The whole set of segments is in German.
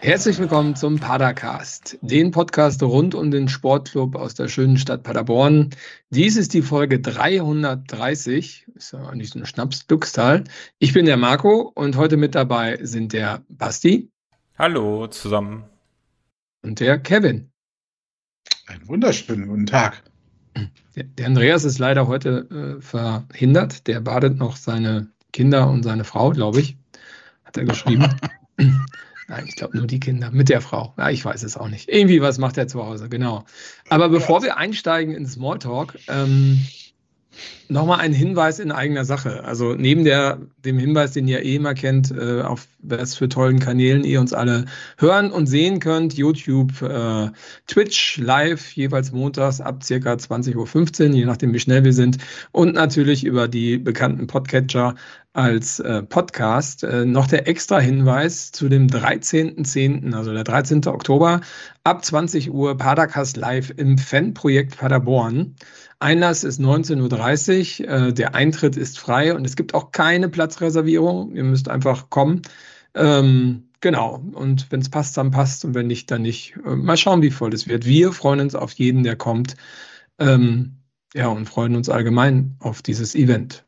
Herzlich willkommen zum Padercast, den Podcast rund um den Sportclub aus der schönen Stadt Paderborn. Dies ist die Folge 330, ist ja eigentlich so eine Schnapsglückszahl. Ich bin der Marco und heute mit dabei sind der Basti. Hallo zusammen. Und der Kevin. Einen wunderschönen guten Tag. Der Andreas ist leider heute verhindert. Der badet noch seine Kinder und seine Frau, glaube ich, hat er geschrieben. Nein, ich glaube nur die Kinder mit der Frau. Ja, ich weiß es auch nicht. Irgendwie was macht er zu Hause, genau. Aber bevor wir einsteigen in Smalltalk, nochmal ein Hinweis in eigener Sache. Also neben dem Hinweis, den ihr immer kennt, auf was für tollen Kanälen ihr uns alle hören und sehen könnt, YouTube, Twitch, live, jeweils montags ab circa 20:15 Uhr, je nachdem wie schnell wir sind. Und natürlich über die bekannten Podcatcher als Podcast. Noch der extra Hinweis zu dem 13.10., also der 13. Oktober, ab 20 Uhr Padercast live im Fanprojekt Paderborn. Einlass ist 19:30 Uhr, der Eintritt ist frei und es gibt auch keine Platzreservierung. Ihr müsst einfach kommen. Genau, und wenn es passt, dann passt und wenn nicht, dann nicht. Mal schauen, wie voll es wird. Wir freuen uns auf jeden, der kommt. Ja, und freuen uns allgemein auf dieses Event.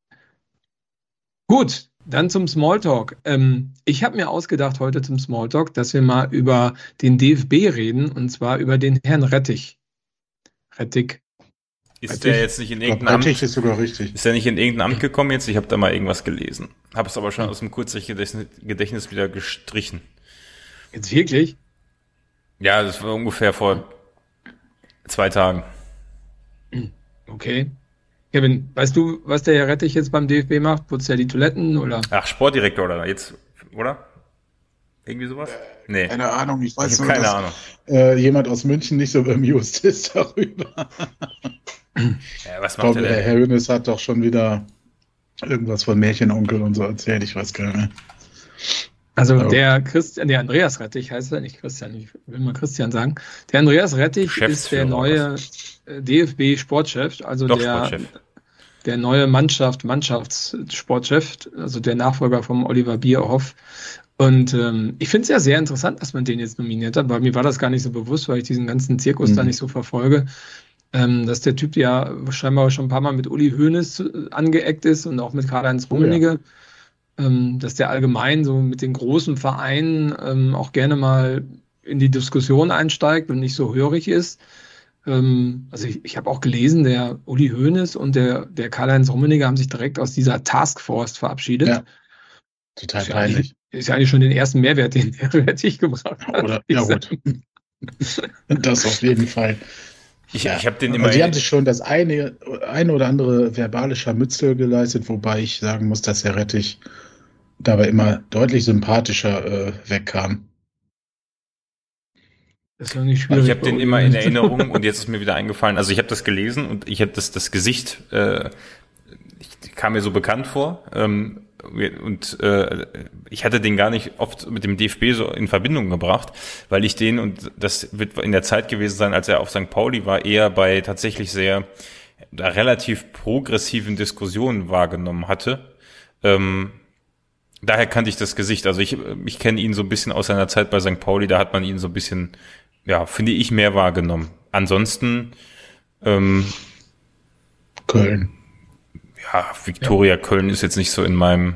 Gut, dann zum Smalltalk. Ich habe mir ausgedacht heute zum Smalltalk, dass wir mal über den DFB reden und zwar über den Herrn Rettig. Ist der jetzt nicht in irgendeinem Amt? Rettig ist sogar richtig. Ist der nicht in irgendein Amt gekommen jetzt? Ich habe da mal irgendwas gelesen. Habe es aber schon aus dem Kurzgedächtnis wieder gestrichen. Jetzt wirklich? Ja, das war ungefähr vor 2 Tagen. Okay. Kevin, weißt du, was der Herr Rettig jetzt beim DFB macht? Putzt er die Toiletten oder? Ach, Sportdirektor oder jetzt, oder? Irgendwie sowas? Nee. Keine Ahnung, ich weiß nur, keine Ahnung. Jemand aus München nicht so bemused ist darüber. Ja, was macht der Herr Hönes hat doch schon wieder irgendwas von Märchenonkel und so erzählt, ich weiß gar nicht. Also der Andreas Rettig heißt er, nicht Christian, ich will mal Christian sagen. Der Andreas Rettig ist der neue DFB-Sportchef, also der neue Mannschaftssportchef, also der Nachfolger vom Oliver Bierhoff. Und ich finde es ja sehr interessant, dass man den jetzt nominiert hat, weil mir war das gar nicht so bewusst, weil ich diesen ganzen Zirkus da nicht so verfolge, dass der Typ ja scheinbar schon ein paar Mal mit Uli Hoeneß angeeckt ist und auch mit Karl-Heinz Rummenigge. Dass der allgemein so mit den großen Vereinen auch gerne mal in die Diskussion einsteigt und nicht so hörig ist. Also ich habe auch gelesen, der Uli Hoeneß und der Karl-Heinz Rummenigge haben sich direkt aus dieser Taskforce verabschiedet. Ja, total peinlich. Ist ja eigentlich schon den ersten Mehrwert, den der Rettig gebracht hat. Oder, ja gut. Das auf jeden Fall. Ich habe den immer. Die haben sich schon das eine oder andere verbale Scharmützel geleistet, wobei ich sagen muss, dass Herr Rettig dabei immer deutlich sympathischer wegkam. Das ist ja nicht schwierig. Ich habe den immer in Erinnerung und jetzt ist mir wieder eingefallen. Also ich habe das gelesen und ich habe das Gesicht kam mir so bekannt vor. Ich hatte den gar nicht oft mit dem DFB so in Verbindung gebracht, weil ich den, und das wird in der Zeit gewesen sein, als er auf St. Pauli war, eher bei tatsächlich sehr relativ progressiven Diskussionen wahrgenommen hatte. Daher kannte ich das Gesicht. Also ich kenne ihn so ein bisschen aus seiner Zeit bei St. Pauli, da hat man ihn so ein bisschen, ja, finde ich, mehr wahrgenommen. Ansonsten Köln. Ja, Viktoria Köln ist jetzt nicht so in meinem.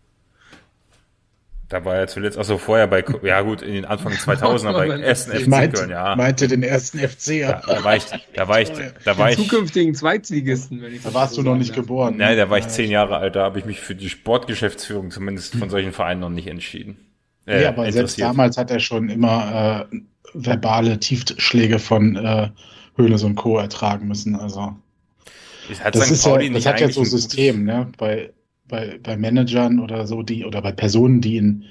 Da war er zuletzt, also vorher bei, ja gut, in den Anfang 2000er bei ersten FC Köln, ja. Meinte den ersten FC, ja. Da war ich. Zukünftigen Zweitligisten, wenn ich da warst du noch nicht geboren. Nein, da war ich 10 Jahre alt, da habe ich mich für die Sportgeschäftsführung zumindest von solchen Vereinen noch nicht entschieden. Ja, aber selbst damals hat er schon immer verbale Tiefschläge von Hoeneß und Co. ertragen müssen, also. Das hat ja so ein System, ne? Bei Managern oder so, oder bei Personen, die in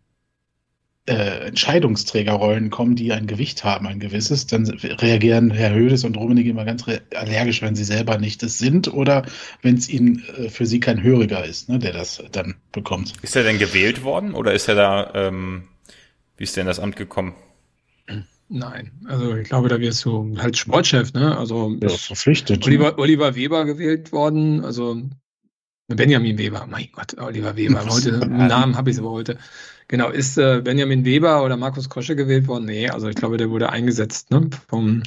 Entscheidungsträgerrollen kommen, die ein Gewicht haben, ein gewisses, dann reagieren Herr Hoeneß und Rummenigge immer ganz allergisch, wenn sie selber nicht es sind oder wenn es ihnen für sie kein Höriger ist, ne, der das dann bekommt. Ist er denn gewählt worden oder ist er da, wie ist der in das Amt gekommen? Nein, also ich glaube, da wirst du halt Sportchef, ne? Also ja, verpflichtet. Oliver Weber gewählt worden, also Benjamin Weber, mein Gott, Oliver Weber, heute, Namen habe ich es aber heute. Genau, ist Benjamin Weber oder Markus Krösche gewählt worden? Nee, also ich glaube, der wurde eingesetzt, ne, vom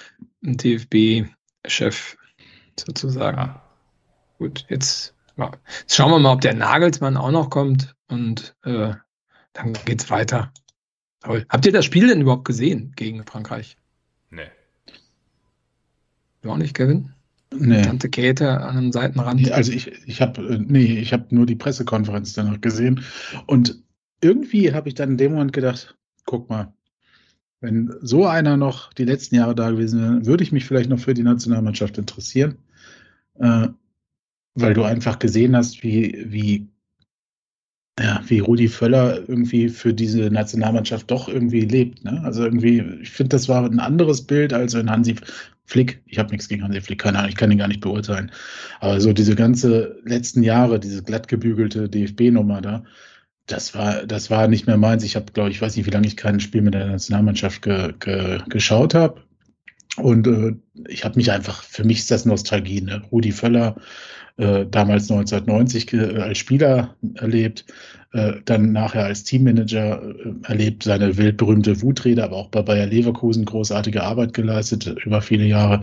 DFB-Chef sozusagen. Ja. Gut, jetzt schauen wir mal, ob der Nagelsmann auch noch kommt und dann geht's weiter. Toll. Habt ihr das Spiel denn überhaupt gesehen gegen Frankreich? Nee. Du auch nicht, Kevin? Nee. Tante Käthe an einem Seitenrand? Also ich habe nur die Pressekonferenz danach gesehen und irgendwie habe ich dann in dem Moment gedacht, guck mal, wenn so einer noch die letzten Jahre da gewesen wäre, würde ich mich vielleicht noch für die Nationalmannschaft interessieren, weil du einfach gesehen hast, wie Rudi Völler irgendwie für diese Nationalmannschaft doch irgendwie lebt. Ne? Also irgendwie, ich finde, das war ein anderes Bild als in Hansi Flick. Ich habe nichts gegen Hansi Flick, keine Ahnung, ich kann ihn gar nicht beurteilen. Aber so diese ganze letzten Jahre, diese glattgebügelte DFB-Nummer da, das war nicht mehr meins. Ich habe, glaube ich, weiß nicht, wie lange ich kein Spiel mit der Nationalmannschaft geschaut habe. Und ich habe mich einfach, für mich ist das Nostalgie, ne? Rudi Völler, damals 1990 als Spieler erlebt, dann nachher als Teammanager erlebt, seine weltberühmte Wutrede, aber auch bei Bayer Leverkusen großartige Arbeit geleistet über viele Jahre.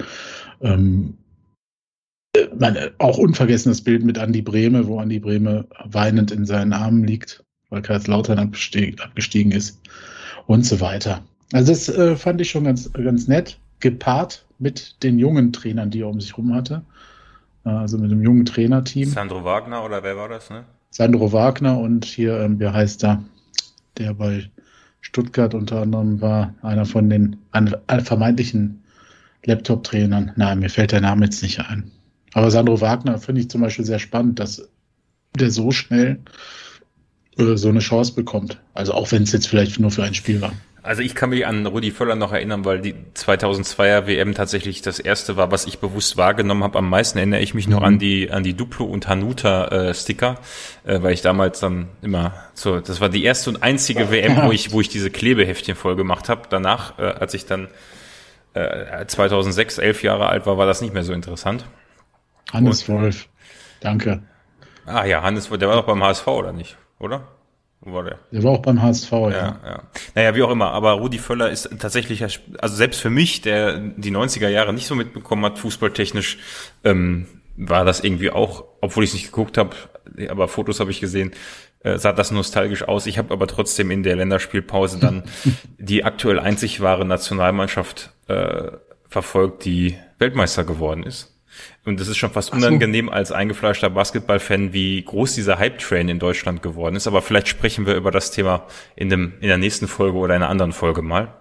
Auch unvergessenes Bild mit Andi Brehme, wo Andi Brehme weinend in seinen Armen liegt, weil Kaiserslautern abgestiegen ist und so weiter. Also das fand ich schon ganz, ganz nett, gepaart mit den jungen Trainern, die er um sich rum hatte. Also mit dem jungen Trainerteam. Sandro Wagner oder wer war das, ne? Sandro Wagner und hier, wer heißt da? Der bei Stuttgart unter anderem war, einer von den vermeintlichen Laptop-Trainern. Nein, mir fällt der Name jetzt nicht ein. Aber Sandro Wagner finde ich zum Beispiel sehr spannend, dass der so schnell so eine Chance bekommt. Also auch wenn es jetzt vielleicht nur für ein Spiel war. Also ich kann mich an Rudi Völler noch erinnern, weil die 2002er WM tatsächlich das erste war, was ich bewusst wahrgenommen habe. Am meisten erinnere ich mich noch an die Duplo und Hanuta Sticker, weil ich damals dann immer das war die erste und einzige WM, wo ich diese Klebeheftchen voll gemacht habe. Danach, als ich dann 2006 11 Jahre alt war das nicht mehr so interessant. Hannes Wolf, danke. Ah ja, Hannes Wolf, der war doch beim HSV, oder nicht? Oder? Wo war der? Der war auch beim HSV, ja. Naja, wie auch immer, aber Rudi Völler ist tatsächlich, also selbst für mich, der die 90er Jahre nicht so mitbekommen hat, fußballtechnisch, war das irgendwie auch, obwohl ich es nicht geguckt habe, aber Fotos habe ich gesehen, sah das nostalgisch aus. Ich habe aber trotzdem in der Länderspielpause dann die aktuell einzig wahre Nationalmannschaft verfolgt, die Weltmeister geworden ist. Und das ist schon fast unangenehm als eingefleischter Basketballfan, wie groß dieser Hype-Train in Deutschland geworden ist. Aber vielleicht sprechen wir über das Thema in der nächsten Folge oder in einer anderen Folge mal.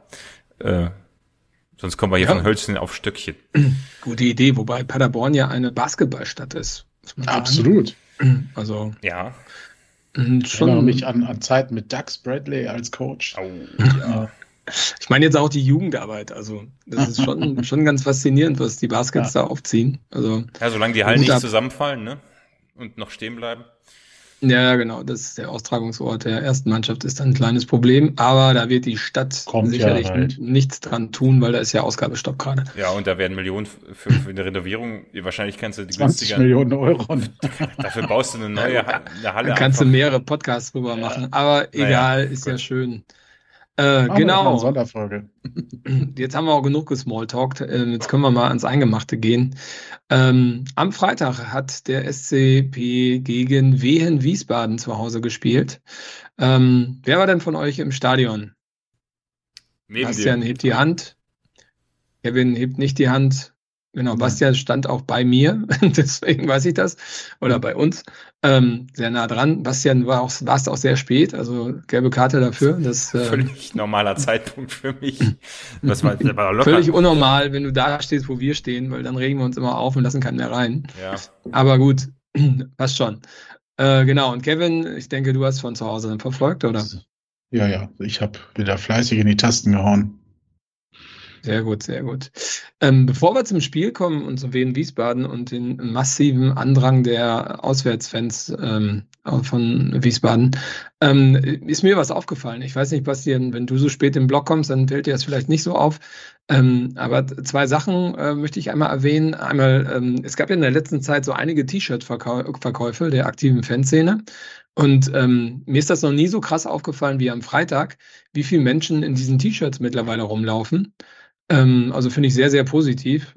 Sonst kommen wir hier von Hölzchen auf Stöckchen. Gute Idee, wobei Paderborn ja eine Basketballstadt ist. Absolut. Also ja. Ich erinnere mich an Zeiten mit Doug Bradley als Coach. Oh, ja. Ich meine jetzt auch die Jugendarbeit, also das ist schon ganz faszinierend, was die Baskets da aufziehen. Also, ja, solange die Hallen nicht zusammenfallen, ne? Und noch stehen bleiben. Ja, genau, das ist der Austragungsort der ersten Mannschaft, ist ein kleines Problem, aber da wird die Stadt sicherlich nichts dran tun, weil da ist ja Ausgabestopp gerade. Ja, und da werden Millionen für eine Renovierung, wahrscheinlich kannst du die 20 Millionen Euro. Dafür baust du eine neue Halle. Da kannst du mehrere Podcasts drüber machen, aber egal, ist ja schön. Genau. Sonderfolge. Jetzt haben wir auch genug gesmalltalkt. Jetzt können wir mal ans Eingemachte gehen. Am Freitag hat der SCP gegen Wehen Wiesbaden zu Hause gespielt. Wer war denn von euch im Stadion? Bastian hebt die Hand. Kevin hebt nicht die Hand. Genau, Bastian stand auch bei mir, deswegen weiß ich das. Oder bei uns. Sehr nah dran. Bastian warst auch sehr spät, also gelbe Karte dafür. Das völlig normaler Zeitpunkt für mich. Das war locker. Völlig unnormal, wenn du da stehst, wo wir stehen, weil dann regen wir uns immer auf und lassen keinen mehr rein. Ja. Aber gut, passt schon. Genau, und Kevin, ich denke, du hast von zu Hause dann verfolgt, oder? Ja, ich habe wieder fleißig in die Tasten gehauen. Sehr gut, sehr gut. Bevor wir zum Spiel kommen und zu Wien Wiesbaden und den massiven Andrang der Auswärtsfans von Wiesbaden, ist mir was aufgefallen. Ich weiß nicht, Bastian, wenn du so spät im Block kommst, dann fällt dir das vielleicht nicht so auf. Aber zwei Sachen möchte ich einmal erwähnen. Einmal, es gab ja in der letzten Zeit so einige T-Shirt-Verkäufe der aktiven Fanszene. Und mir ist das noch nie so krass aufgefallen wie am Freitag, wie viele Menschen in diesen T-Shirts mittlerweile rumlaufen. Also finde ich sehr, sehr positiv.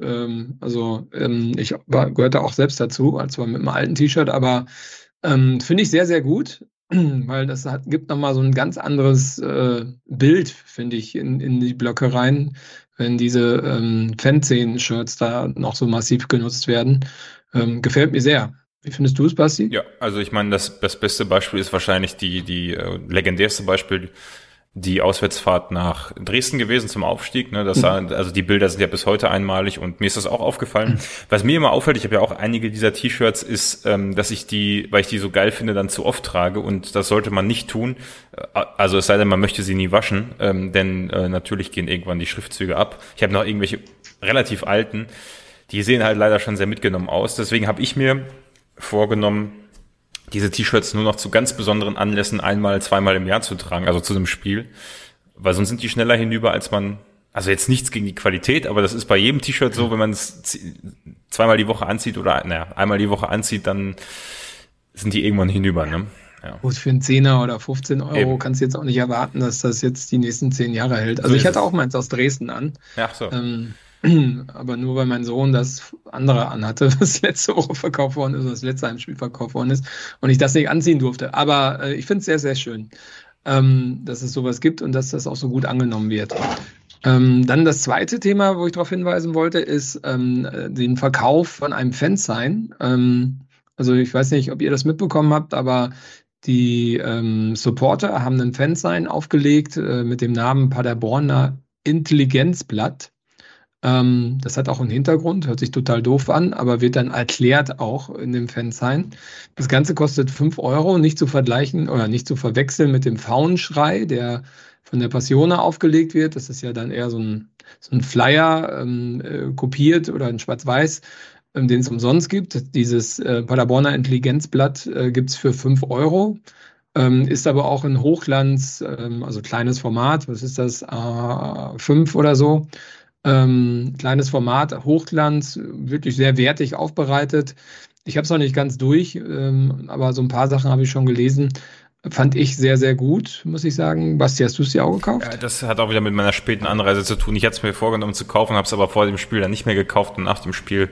Ich gehörte auch selbst dazu, zwar mit einem alten T-Shirt, aber finde ich sehr, sehr gut, weil das gibt nochmal so ein ganz anderes Bild, finde ich, in die Blöcke rein, wenn diese Fanszenen-Shirts da noch so massiv genutzt werden. Gefällt mir sehr. Wie findest du es, Basti? Ja, also ich meine, das beste Beispiel ist wahrscheinlich die legendärste Beispiel, die Auswärtsfahrt nach Dresden gewesen zum Aufstieg. Ne? Also die Bilder sind ja bis heute einmalig und mir ist das auch aufgefallen. Was mir immer auffällt, ich habe ja auch einige dieser T-Shirts, ist, dass ich weil ich die so geil finde, dann zu oft trage und das sollte man nicht tun. Also es sei denn, man möchte sie nie waschen, denn natürlich gehen irgendwann die Schriftzüge ab. Ich habe noch irgendwelche relativ alten, die sehen halt leider schon sehr mitgenommen aus. Deswegen habe ich mir vorgenommen, diese T-Shirts nur noch zu ganz besonderen Anlässen einmal, zweimal im Jahr zu tragen, also zu einem Spiel, weil sonst sind die schneller hinüber, als man, also jetzt nichts gegen die Qualität, aber das ist bei jedem T-Shirt so, wenn man es zweimal die Woche anzieht oder einmal die Woche anzieht, dann sind die irgendwann hinüber, ne? Ja. Gut, für einen 10er oder 15 Euro Eben. Kannst du jetzt auch nicht erwarten, dass das jetzt die nächsten 10 Jahre hält. Also so ich hatte auch meins aus Dresden an. Ach so. Aber nur weil mein Sohn das andere anhatte, was letzte Woche verkauft worden ist, das letzte Heimspiel verkauft worden ist und ich das nicht anziehen durfte. Aber ich finde es sehr, sehr schön, dass es sowas gibt und dass das auch so gut angenommen wird. Dann das zweite Thema, wo ich darauf hinweisen wollte, ist den Verkauf von einem Fansign. Also ich weiß nicht, ob ihr das mitbekommen habt, aber die Supporter haben einen Fansign aufgelegt mit dem Namen Paderborner Intelligenzblatt. Das hat auch einen Hintergrund, hört sich total doof an, aber wird dann erklärt auch in dem Fansign. Das Ganze kostet 5 Euro, nicht zu vergleichen oder nicht zu verwechseln mit dem Faunenschrei, der von der Passione aufgelegt wird. Das ist ja dann eher so ein Flyer kopiert oder ein Schwarz-Weiß, den es umsonst gibt. Dieses Paderborner Intelligenzblatt gibt es für 5 Euro. Ist aber auch in Hochglanz, also kleines Format, was ist das, A5 oder so. Kleines Format, Hochglanz, wirklich sehr wertig aufbereitet. Ich habe es noch nicht ganz durch, aber so ein paar Sachen habe ich schon gelesen. Fand ich sehr, sehr gut, muss ich sagen. Basti, hast du es dir auch gekauft? Ja, das hat auch wieder mit meiner späten Anreise zu tun. Ich hatte es mir vorgenommen zu kaufen, habe es aber vor dem Spiel dann nicht mehr gekauft und nach dem Spiel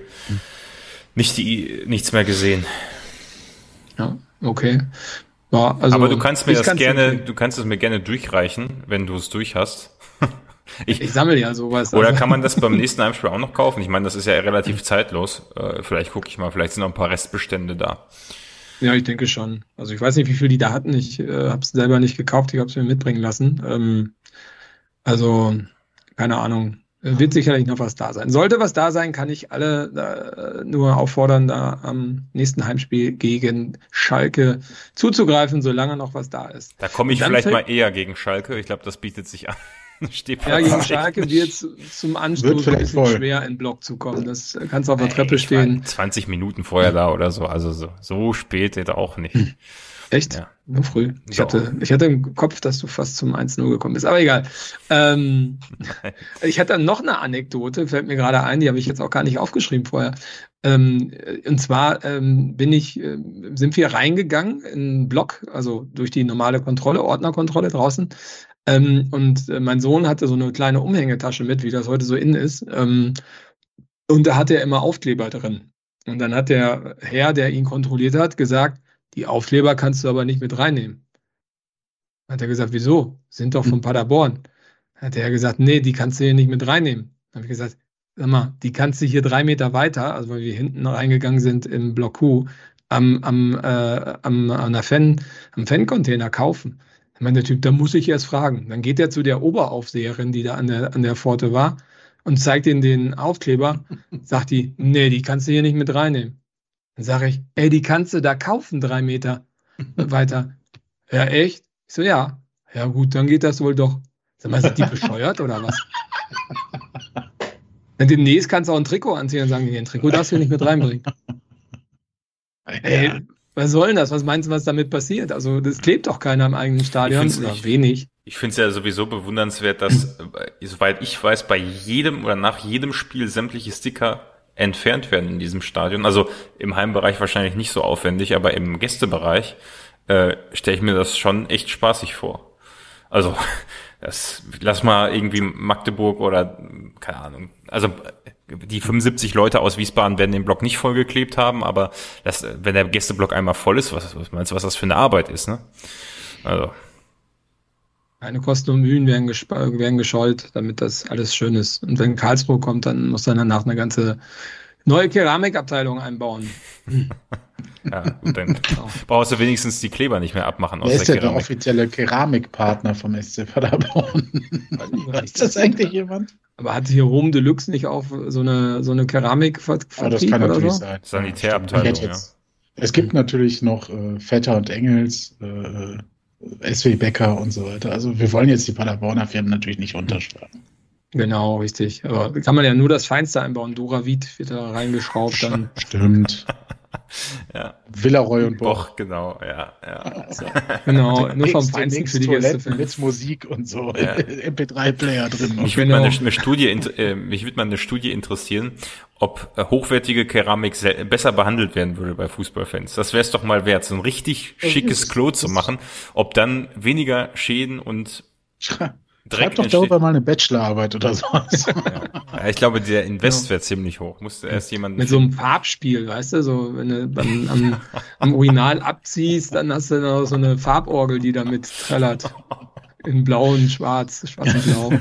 nichts mehr gesehen. Ja, okay. Ja, also aber du kannst es mir gerne durchreichen, wenn du es durch hast. Ich sammle ja sowas. Oder kann man das beim nächsten Heimspiel auch noch kaufen? Ich meine, das ist ja relativ zeitlos. Vielleicht gucke ich mal, vielleicht sind noch ein paar Restbestände da. Ja, ich denke schon. Also ich weiß nicht, wie viel die da hatten. Ich habe es selber nicht gekauft, ich habe es mir mitbringen lassen. Also, keine Ahnung. Wird sicherlich noch was da sein. Sollte was da sein, kann ich alle nur auffordern, da am nächsten Heimspiel gegen Schalke zuzugreifen, solange noch was da ist. Da komme ich vielleicht mal eher gegen Schalke. Ich glaube, das bietet sich an. Ja, gegen Schalke wird zum Anstoß ein bisschen schwer, in den Block zu kommen. Das kannst du auf der Treppe stehen. 20 Minuten vorher da oder so. Also so spät jetzt auch nicht. Echt? Ja. Nur früh. Ich hatte im Kopf, dass du fast zum 1-0 gekommen bist. Aber egal. Ich hatte noch eine Anekdote, fällt mir gerade ein, die habe ich jetzt auch gar nicht aufgeschrieben vorher. Und zwar sind wir reingegangen in einen Block, also durch die normale Ordnerkontrolle draußen. Und mein Sohn hatte so eine kleine Umhängetasche mit, wie das heute so innen ist. Und da hatte er immer Aufkleber drin. Und dann hat der Herr, der ihn kontrolliert hat, gesagt, die Aufkleber kannst du aber nicht mit reinnehmen. Hat er gesagt, wieso? Sind doch von Paderborn. Hat er gesagt, nee, die kannst du hier nicht mit reinnehmen. Dann habe ich gesagt, sag mal, die kannst du hier 3 Meter weiter, also weil wir hinten reingegangen sind im Block Q, am Fan-Container kaufen. Dann meint der Typ, da muss ich erst fragen. Dann geht er zu der Oberaufseherin, die da an der Pforte war, und zeigt ihnen den Aufkleber, sagt die, nee, die kannst du hier nicht mit reinnehmen. Dann sage ich, ey, die kannst du da kaufen, 3 Meter weiter. Ja, echt? Ich so, ja. Ja gut, dann geht das wohl doch. Sag mal, sind die bescheuert oder was? Demnächst kannst du auch ein Trikot anziehen und sagen, nee, ein Trikot darfst du nicht mit reinbringen. Ey, was soll denn das? Was meinst du, was damit passiert? Also das klebt doch keiner im eigenen Stadion oder wenig. Ich finde es ja sowieso bewundernswert, dass, soweit ich weiß, bei jedem oder nach jedem Spiel sämtliche Sticker entfernt werden in diesem Stadion. Also im Heimbereich wahrscheinlich nicht so aufwendig, aber im Gästebereich stelle ich mir das schon echt spaßig vor. Also lass mal irgendwie Magdeburg oder keine Ahnung. Also die 75 Leute aus Wiesbaden werden den Block nicht vollgeklebt haben, aber wenn der Gästeblock einmal voll ist, was meinst du, was das für eine Arbeit ist, ne? Also keine Kosten und Mühen werden gescheut, damit das alles schön ist. Und wenn Karlsruhe kommt, dann muss dann danach eine ganze neue Keramikabteilung einbauen. Ja, gut, dann brauchst du wenigstens die Kleber nicht mehr abmachen. Wer ist denn der offizielle Keramikpartner vom SC Paderborn? Weiß das eigentlich jemand? Aber hat hier Home Deluxe nicht auch so eine Keramikvertrieb das kann natürlich sein. Sanitärabteilung, ja. Es gibt natürlich noch Vetter und Engels, SW Becker und so weiter. Also wir wollen jetzt die Paderborner Firmen natürlich nicht unterschlagen. Genau, richtig. Aber kann man ja nur das Feinste einbauen. Duravit wird da reingeschraubt. Dann. Stimmt. Ja. Villaroy und Boch. Genau, ja. Also, genau, nur vom Feinsten für die Gäste. Mit Musik und so, ja. MP3-Player drin. Mich würde mal eine Studie interessieren, ob hochwertige Keramik besser behandelt werden würde bei Fußballfans. Das wäre es doch mal wert, so ein richtig schickes Klo zu machen, ob dann weniger Schäden und Schreib doch darüber mal eine Bachelorarbeit oder sowas. Ja, ich glaube, der Invest wäre ziemlich hoch. Musste erst jemand mit so einem Farbspiel, weißt du, so wenn du am Urinal abziehst, dann hast du noch so eine Farborgel, die damit trällert. In blau und schwarz und blau.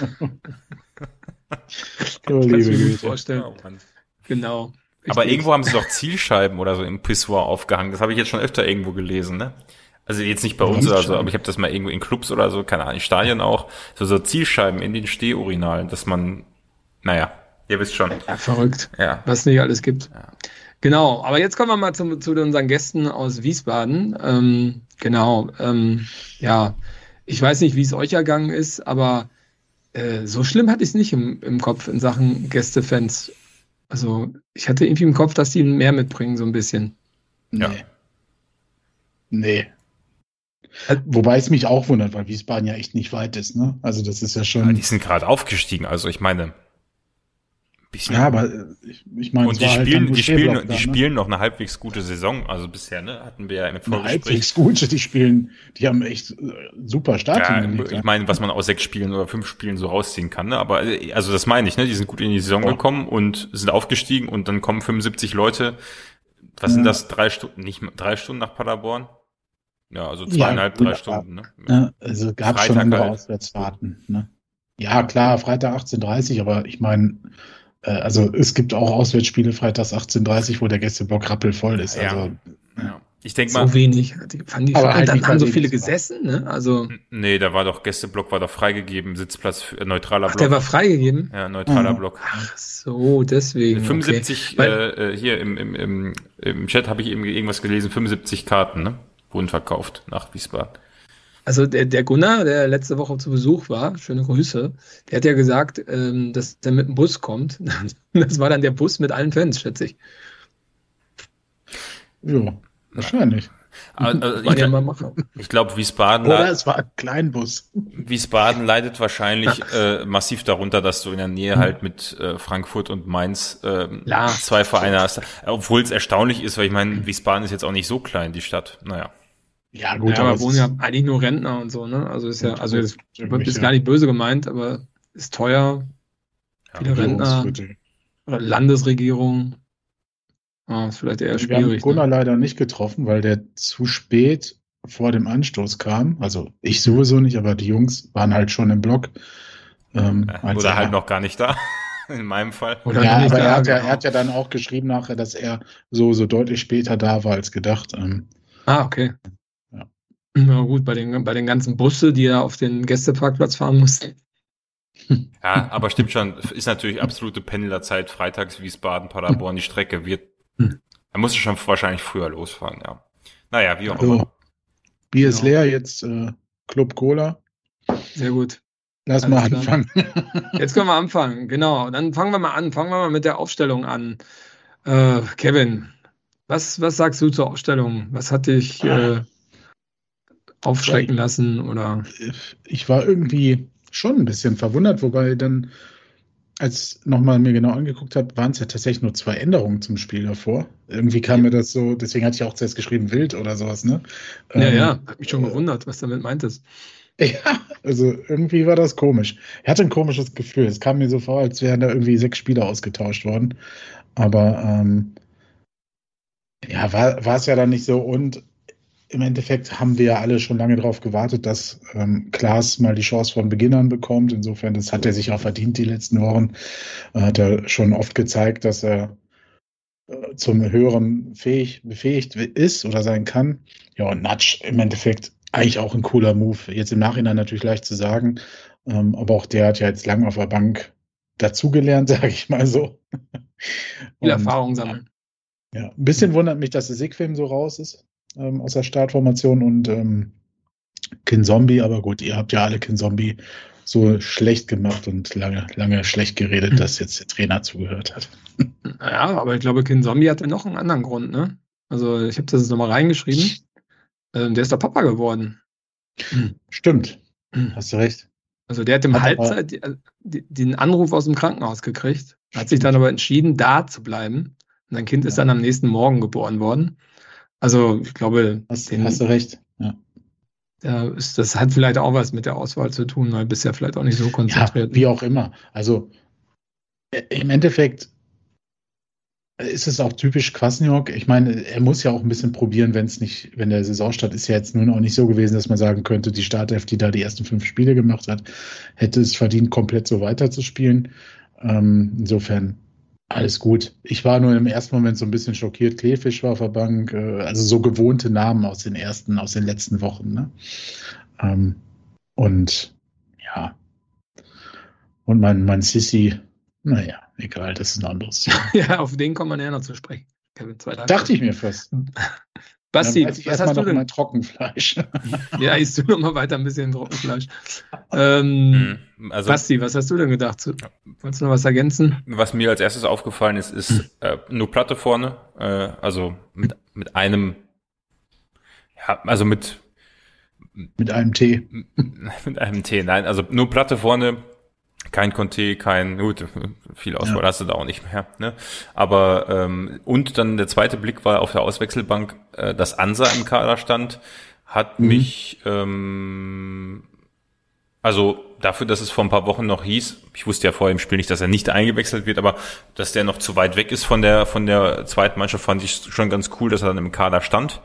Kannst du mir vorstellen. Oh, genau. Aber irgendwo haben sie doch Zielscheiben oder so im Pissoir aufgehangen. Das habe ich jetzt schon öfter irgendwo gelesen, ne? Also jetzt nicht bei uns oder so, aber ich habe das mal irgendwo in Clubs oder so, keine Ahnung, in Stadien auch, so Zielscheiben in den Stehurinalen, dass man, naja, ihr wisst schon. Ja, verrückt, ja. Was nicht alles gibt. Ja. Genau, aber jetzt kommen wir mal zu unseren Gästen aus Wiesbaden. Ja, ich weiß nicht, wie es euch ergangen ist, aber so schlimm hatte ich es nicht im Kopf in Sachen Gästefans. Also ich hatte irgendwie im Kopf, dass die mehr mitbringen, so ein bisschen. Ja. Nee. Wobei es mich auch wundert, weil Wiesbaden ja echt nicht weit ist, ne? Also das ist ja schon. Ja, die sind gerade aufgestiegen, also ich meine. Ja, aber ich meine, und die spielen noch eine halbwegs gute Saison, also bisher, ne? Hatten wir ja im Vorgespräch. Halbwegs gute, die haben echt super Start hingelegt. Ich meine, was man aus 6 Spielen oder 5 Spielen so rausziehen kann, ne? Aber also das meine ich, ne? Die sind gut in die Saison gekommen und sind aufgestiegen und dann kommen 75 Leute. Was sind das? 3 Stunden, nicht 3 Stunden nach Paderborn? Ja, also 3 Stunden, ne? Ja, also gab es schon andere Auswärtsfahrten, ne? Ja, klar, Freitag 18:30, aber ich meine, also es gibt auch Auswärtsspiele freitags 18:30, wo der Gästeblock rappelvoll ist. Also, ja. Ich denke mal. So wenig. Dann haben so viele gesessen, ne? Also. Nee, Gästeblock war doch freigegeben, Sitzplatz für neutraler Block. Der war freigegeben? Ja, neutraler Block. Ach so, deswegen. 75, okay. Hier im Chat habe ich eben irgendwas gelesen, 75 Karten, ne? Wurden verkauft nach Wiesbaden. Also der Gunnar, der letzte Woche zu Besuch war, schöne Grüße, der hat ja gesagt, dass der mit dem Bus kommt. Das war dann der Bus mit allen Fans, schätze ich. Ja, wahrscheinlich. Also ich glaube, Wiesbaden. Oder es war ein Kleinbus. Wiesbaden leidet wahrscheinlich massiv darunter, dass du in der Nähe halt mit Frankfurt und Mainz 2 Vereine hast. Obwohl es erstaunlich ist, weil ich meine, Wiesbaden ist jetzt auch nicht so klein, die Stadt. Naja. Ja, gut, aber wohnen ja eigentlich nur Rentner und so, ne? Also ist ja, also ist gar nicht böse gemeint, aber ist teuer. Viele Rentner oder Landesregierung. Ist vielleicht eher schwierig. Wir haben Gunnar leider nicht getroffen, weil der zu spät vor dem Anstoß kam. Also ich sowieso nicht, aber die Jungs waren halt schon im Block. Oder halt noch gar nicht da, in meinem Fall. Oder ja, aber er hat ja dann auch geschrieben nachher, dass er so deutlich später da war als gedacht. Okay. Ja. Na gut, bei den ganzen Busse, die er auf den Gästeparkplatz fahren mussten. Ja, aber stimmt schon, ist natürlich absolute Pendlerzeit, freitags Wiesbaden, Paderborn, die Strecke wird. Da musst du schon wahrscheinlich früher losfahren, ja. Naja, wie auch immer. Bier ist leer, jetzt Club Cola. Sehr gut. Lass mal anfangen. Jetzt können wir anfangen, genau. Dann fangen wir mal an. Fangen wir mal mit der Aufstellung an. Kevin, was sagst du zur Aufstellung? Was hat dich aufschrecken lassen? Oder? Ich war irgendwie schon ein bisschen verwundert, wobei dann, als ich nochmal mir genau angeguckt habe, waren es ja tatsächlich nur 2 Änderungen zum Spiel davor. Irgendwie kam mir das so, deswegen hatte ich auch zuerst geschrieben, wild oder sowas, ne? Ja, hat mich schon gewundert, was du damit meintest. Ja, also irgendwie war das komisch. Ich hatte ein komisches Gefühl. Es kam mir so vor, als wären da irgendwie 6 Spieler ausgetauscht worden. Aber ja, war es ja dann nicht so. Und im Endeffekt haben wir ja alle schon lange darauf gewartet, dass Klaas mal die Chance von Beginn an bekommt. Insofern, das hat er sich auch verdient die letzten Wochen. Hat er schon oft gezeigt, dass er zum Höheren befähigt ist oder sein kann. Ja, und Natsch im Endeffekt eigentlich auch ein cooler Move. Jetzt im Nachhinein natürlich leicht zu sagen, aber auch der hat ja jetzt lang auf der Bank dazugelernt, sage ich mal so. Viel Erfahrung sammeln. Ja, ein bisschen wundert mich, dass der Sequim so raus ist aus der Startformation und Kinzombie, aber gut, ihr habt ja alle Kinzombie so schlecht gemacht und lange schlecht geredet, dass jetzt der Trainer zugehört hat. Ja, aber ich glaube, Kinzombie hatte noch einen anderen Grund, ne? Also ich habe das jetzt nochmal reingeschrieben. Der ist der Papa geworden. Stimmt, hast du recht. Also der hat im Halbzeit den Anruf aus dem Krankenhaus gekriegt, hat sich dann aber entschieden, da zu bleiben. Und sein Kind ist dann am nächsten Morgen geboren worden. Also ich glaube... Hast du recht, ja. Das hat vielleicht auch was mit der Auswahl zu tun, weil bisher vielleicht auch nicht so konzentriert. Ja, wie auch immer. Also im Endeffekt ist es auch typisch Kwasniok. Ich meine, er muss ja auch ein bisschen probieren, wenn der Saisonstart ist ja jetzt nun auch nicht so gewesen, dass man sagen könnte, die Startelf, die da die ersten 5 Spiele gemacht hat, hätte es verdient, komplett so weiterzuspielen. Insofern alles gut. Ich war nur im ersten Moment so ein bisschen schockiert. Kleefisch war auf der Bank, also so gewohnte Namen aus den letzten Wochen. Ne? Und ja. Und mein Sissi, naja, egal, das ist ein anderes. Ja, auf den kommt man ja noch zu sprechen. Kevin, dachte ich mir fast. Basti, was hast du denn? Mal Trockenfleisch. Ja, isst du noch mal weiter ein bisschen Trockenfleisch. Basti, was hast du denn gedacht? Wolltest du noch was ergänzen? Was mir als erstes aufgefallen ist nur Platte vorne. Also mit einem, ja, also mit einem T. Mit einem T, nein, also nur Platte vorne. Kein Conte, gut, viel Auswahl hast du da auch nicht mehr, ne? Aber und dann der zweite Blick war auf der Auswechselbank, dass Ansa im Kader stand, hat mich also dafür, dass es vor ein paar Wochen noch hieß, ich wusste ja vorher im Spiel nicht, dass er nicht eingewechselt wird, aber dass der noch zu weit weg ist von der zweiten Mannschaft, fand ich schon ganz cool, dass er dann im Kader stand.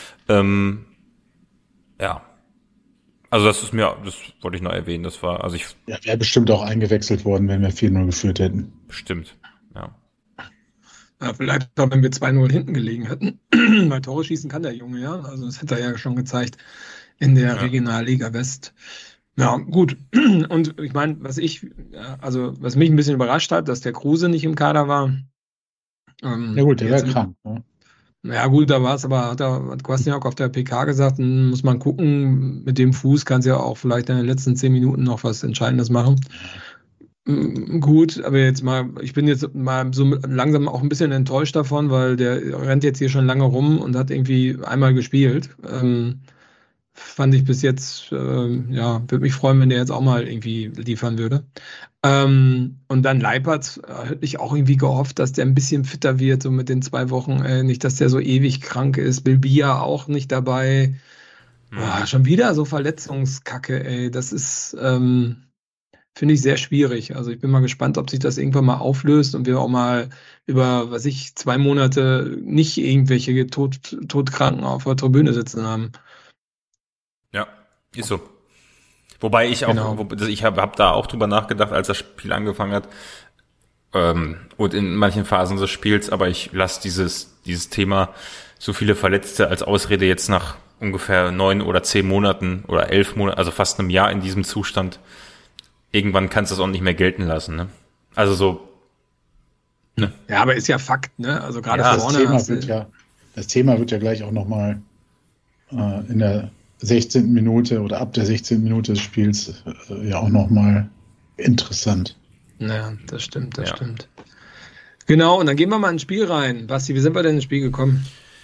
Ja. Also das wollte ich noch erwähnen, das war, also ja, wäre bestimmt auch eingewechselt worden, wenn wir 4-0 geführt hätten. Bestimmt, ja. Ja, vielleicht auch, wenn wir 2-0 hinten gelegen hätten. Weil Tore schießen kann der Junge, ja. Also das hätte er ja schon gezeigt in der Regionalliga West. Ja, gut. Und ich meine, was mich ein bisschen überrascht hat, dass der Kruse nicht im Kader war. Ja gut, der war krank, ne? Ja gut, da war es aber, hat Kwasniok auf der PK gesagt, muss man gucken, mit dem Fuß kann es ja auch vielleicht in den letzten 10 Minuten noch was Entscheidendes machen. Gut, aber jetzt mal, ich bin jetzt mal so langsam auch ein bisschen enttäuscht davon, weil der rennt jetzt hier schon lange rum und hat irgendwie einmal gespielt. Fand ich bis jetzt, würde mich freuen, wenn der jetzt auch mal irgendwie liefern würde. Und dann Leipertz, hätte ich auch irgendwie gehofft, dass der ein bisschen fitter wird, so mit den 2 Wochen, nicht, dass der so ewig krank ist. Bilbia auch nicht dabei. Schon wieder so Verletzungskacke, ey. Das ist, finde ich sehr schwierig. Also ich bin mal gespannt, ob sich das irgendwann mal auflöst und wir auch mal über, 2 Monate nicht irgendwelche Todkranken auf der Tribüne sitzen haben. Ja, ist so. Wobei ich auch, ich hab da auch drüber nachgedacht, als das Spiel angefangen hat, und in manchen Phasen des Spiels, aber ich lasse dieses Thema, so viele Verletzte als Ausrede jetzt nach ungefähr 9 oder 10 Monaten oder 11 Monaten, also fast einem Jahr in diesem Zustand. Irgendwann kannst du es auch nicht mehr gelten lassen, ne? Also so, ne? Ja, aber ist ja Fakt, ne? Also gerade vorne. Das Thema wird ja gleich auch nochmal in der 16. Minute oder ab der 16. Minute des Spiels ja auch nochmal interessant. Ja, das stimmt, das stimmt. Genau, und dann gehen wir mal ins Spiel rein. Basti, wie sind wir denn ins Spiel gekommen?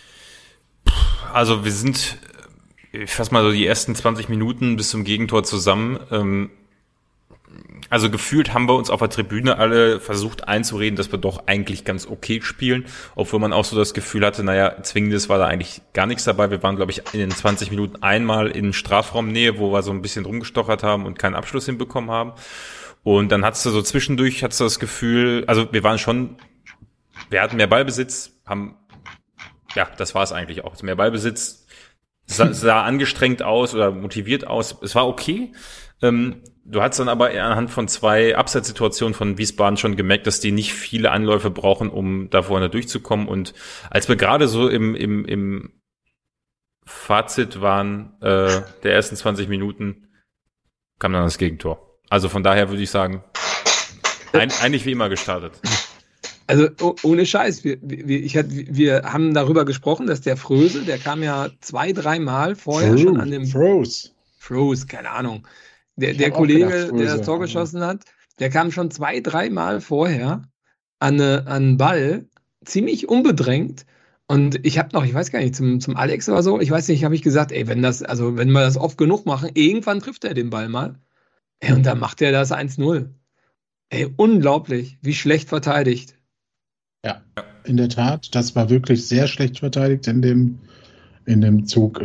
Also wir sind, ich fasse mal so die ersten 20 Minuten bis zum Gegentor zusammen. Also gefühlt haben wir uns auf der Tribüne alle versucht einzureden, dass wir doch eigentlich ganz okay spielen, obwohl man auch so das Gefühl hatte, naja, Zwingendes war da eigentlich gar nichts dabei. Wir waren, glaube ich, in den 20 Minuten einmal in Strafraumnähe, wo wir so ein bisschen rumgestochert haben und keinen Abschluss hinbekommen haben. Und dann hattest du so zwischendurch, hattest du das Gefühl, also wir hatten mehr Ballbesitz, das war es eigentlich auch. Mehr Ballbesitz, sah angestrengt aus oder motiviert aus. Es war okay. Du hast dann aber anhand von 2 Abseitssituationen von Wiesbaden schon gemerkt, dass die nicht viele Anläufe brauchen, um da vorne durchzukommen. Und als wir gerade so im Fazit waren der ersten 20 Minuten, kam dann das Gegentor. Also von daher würde ich sagen, eigentlich wie immer gestartet. Also ohne Scheiß, wir haben darüber gesprochen, dass der Frösel, der kam ja 2-3 Mal vorher schon an dem Froze, keine Ahnung. Der Kollege, gedacht, der das Tor geschossen hat, der kam schon 2-3 Mal vorher an einen Ball, ziemlich unbedrängt. Und ich weiß gar nicht, zum Alex oder so, ich weiß nicht, habe ich gesagt, ey, wenn wir das oft genug machen, irgendwann trifft er den Ball mal. Ey, und dann macht er das 1-0. Ey, unglaublich, wie schlecht verteidigt. Ja, in der Tat, das war wirklich sehr schlecht verteidigt in dem Zug.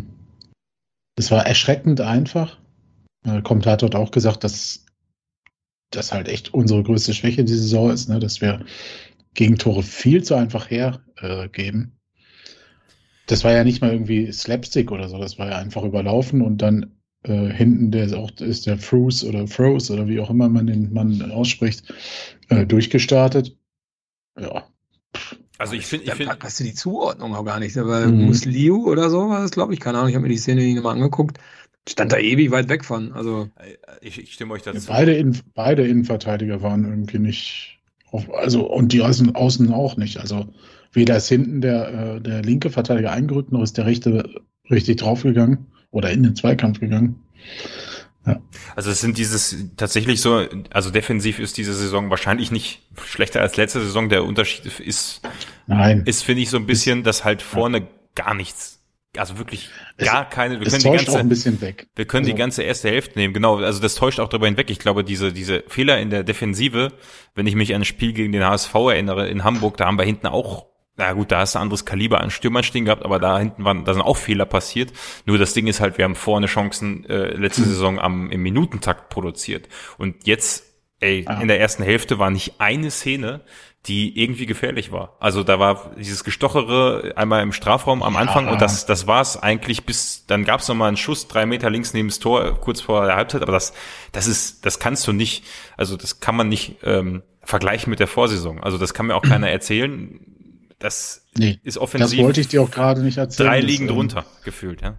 Es war erschreckend einfach. Der Kommentator hat auch gesagt, dass das halt echt unsere größte Schwäche diese Saison ist, ne? Dass wir Gegentore viel zu einfach hergeben. Das war ja nicht mal irgendwie Slapstick oder so, das war ja einfach überlaufen und dann hinten ist der Froze oder wie auch immer man den Mann ausspricht, durchgestartet. Ja. Also ich finde, hast du die Zuordnung auch gar nicht, aber Musliu oder so war das, glaube ich, keine Ahnung, ich habe mir die Szene nicht nochmal angeguckt. Stand da ewig weit weg von. Also ich stimme euch dazu. Beide Innenverteidiger waren irgendwie nicht und die Außen auch nicht. Also weder ist hinten der linke Verteidiger eingerückt, noch ist der rechte richtig draufgegangen oder in den Zweikampf gegangen. Ja. Also es sind tatsächlich so, also defensiv ist diese Saison wahrscheinlich nicht schlechter als letzte Saison. Der Unterschied ist, finde ich, so ein bisschen, dass halt vorne gar nichts, also wirklich gar keine, wir können die ganze erste Hälfte nehmen, genau, also das täuscht auch darüber hinweg. Ich glaube, diese Fehler in der Defensive, wenn ich mich an ein Spiel gegen den HSV erinnere, in Hamburg, da haben wir hinten auch, na gut, da hast du ein anderes Kaliber an Stürmern stehen gehabt, aber da hinten da sind auch Fehler passiert. Nur das Ding ist halt, wir haben vorne Chancen letzte Saison im Minutentakt produziert. Und jetzt, in der ersten Hälfte war nicht eine Szene, die irgendwie gefährlich war. Also da war dieses Gestochere einmal im Strafraum am Anfang und das war's eigentlich dann gab's noch mal einen Schuss 3 Meter links neben das Tor, kurz vor der Halbzeit, aber das kannst du nicht, also das kann man nicht vergleichen mit der Vorsaison. Also das kann mir auch keiner erzählen. Das ist offensiv. Das wollte ich dir auch gerade nicht erzählen. 3 liegen drunter gefühlt, ja.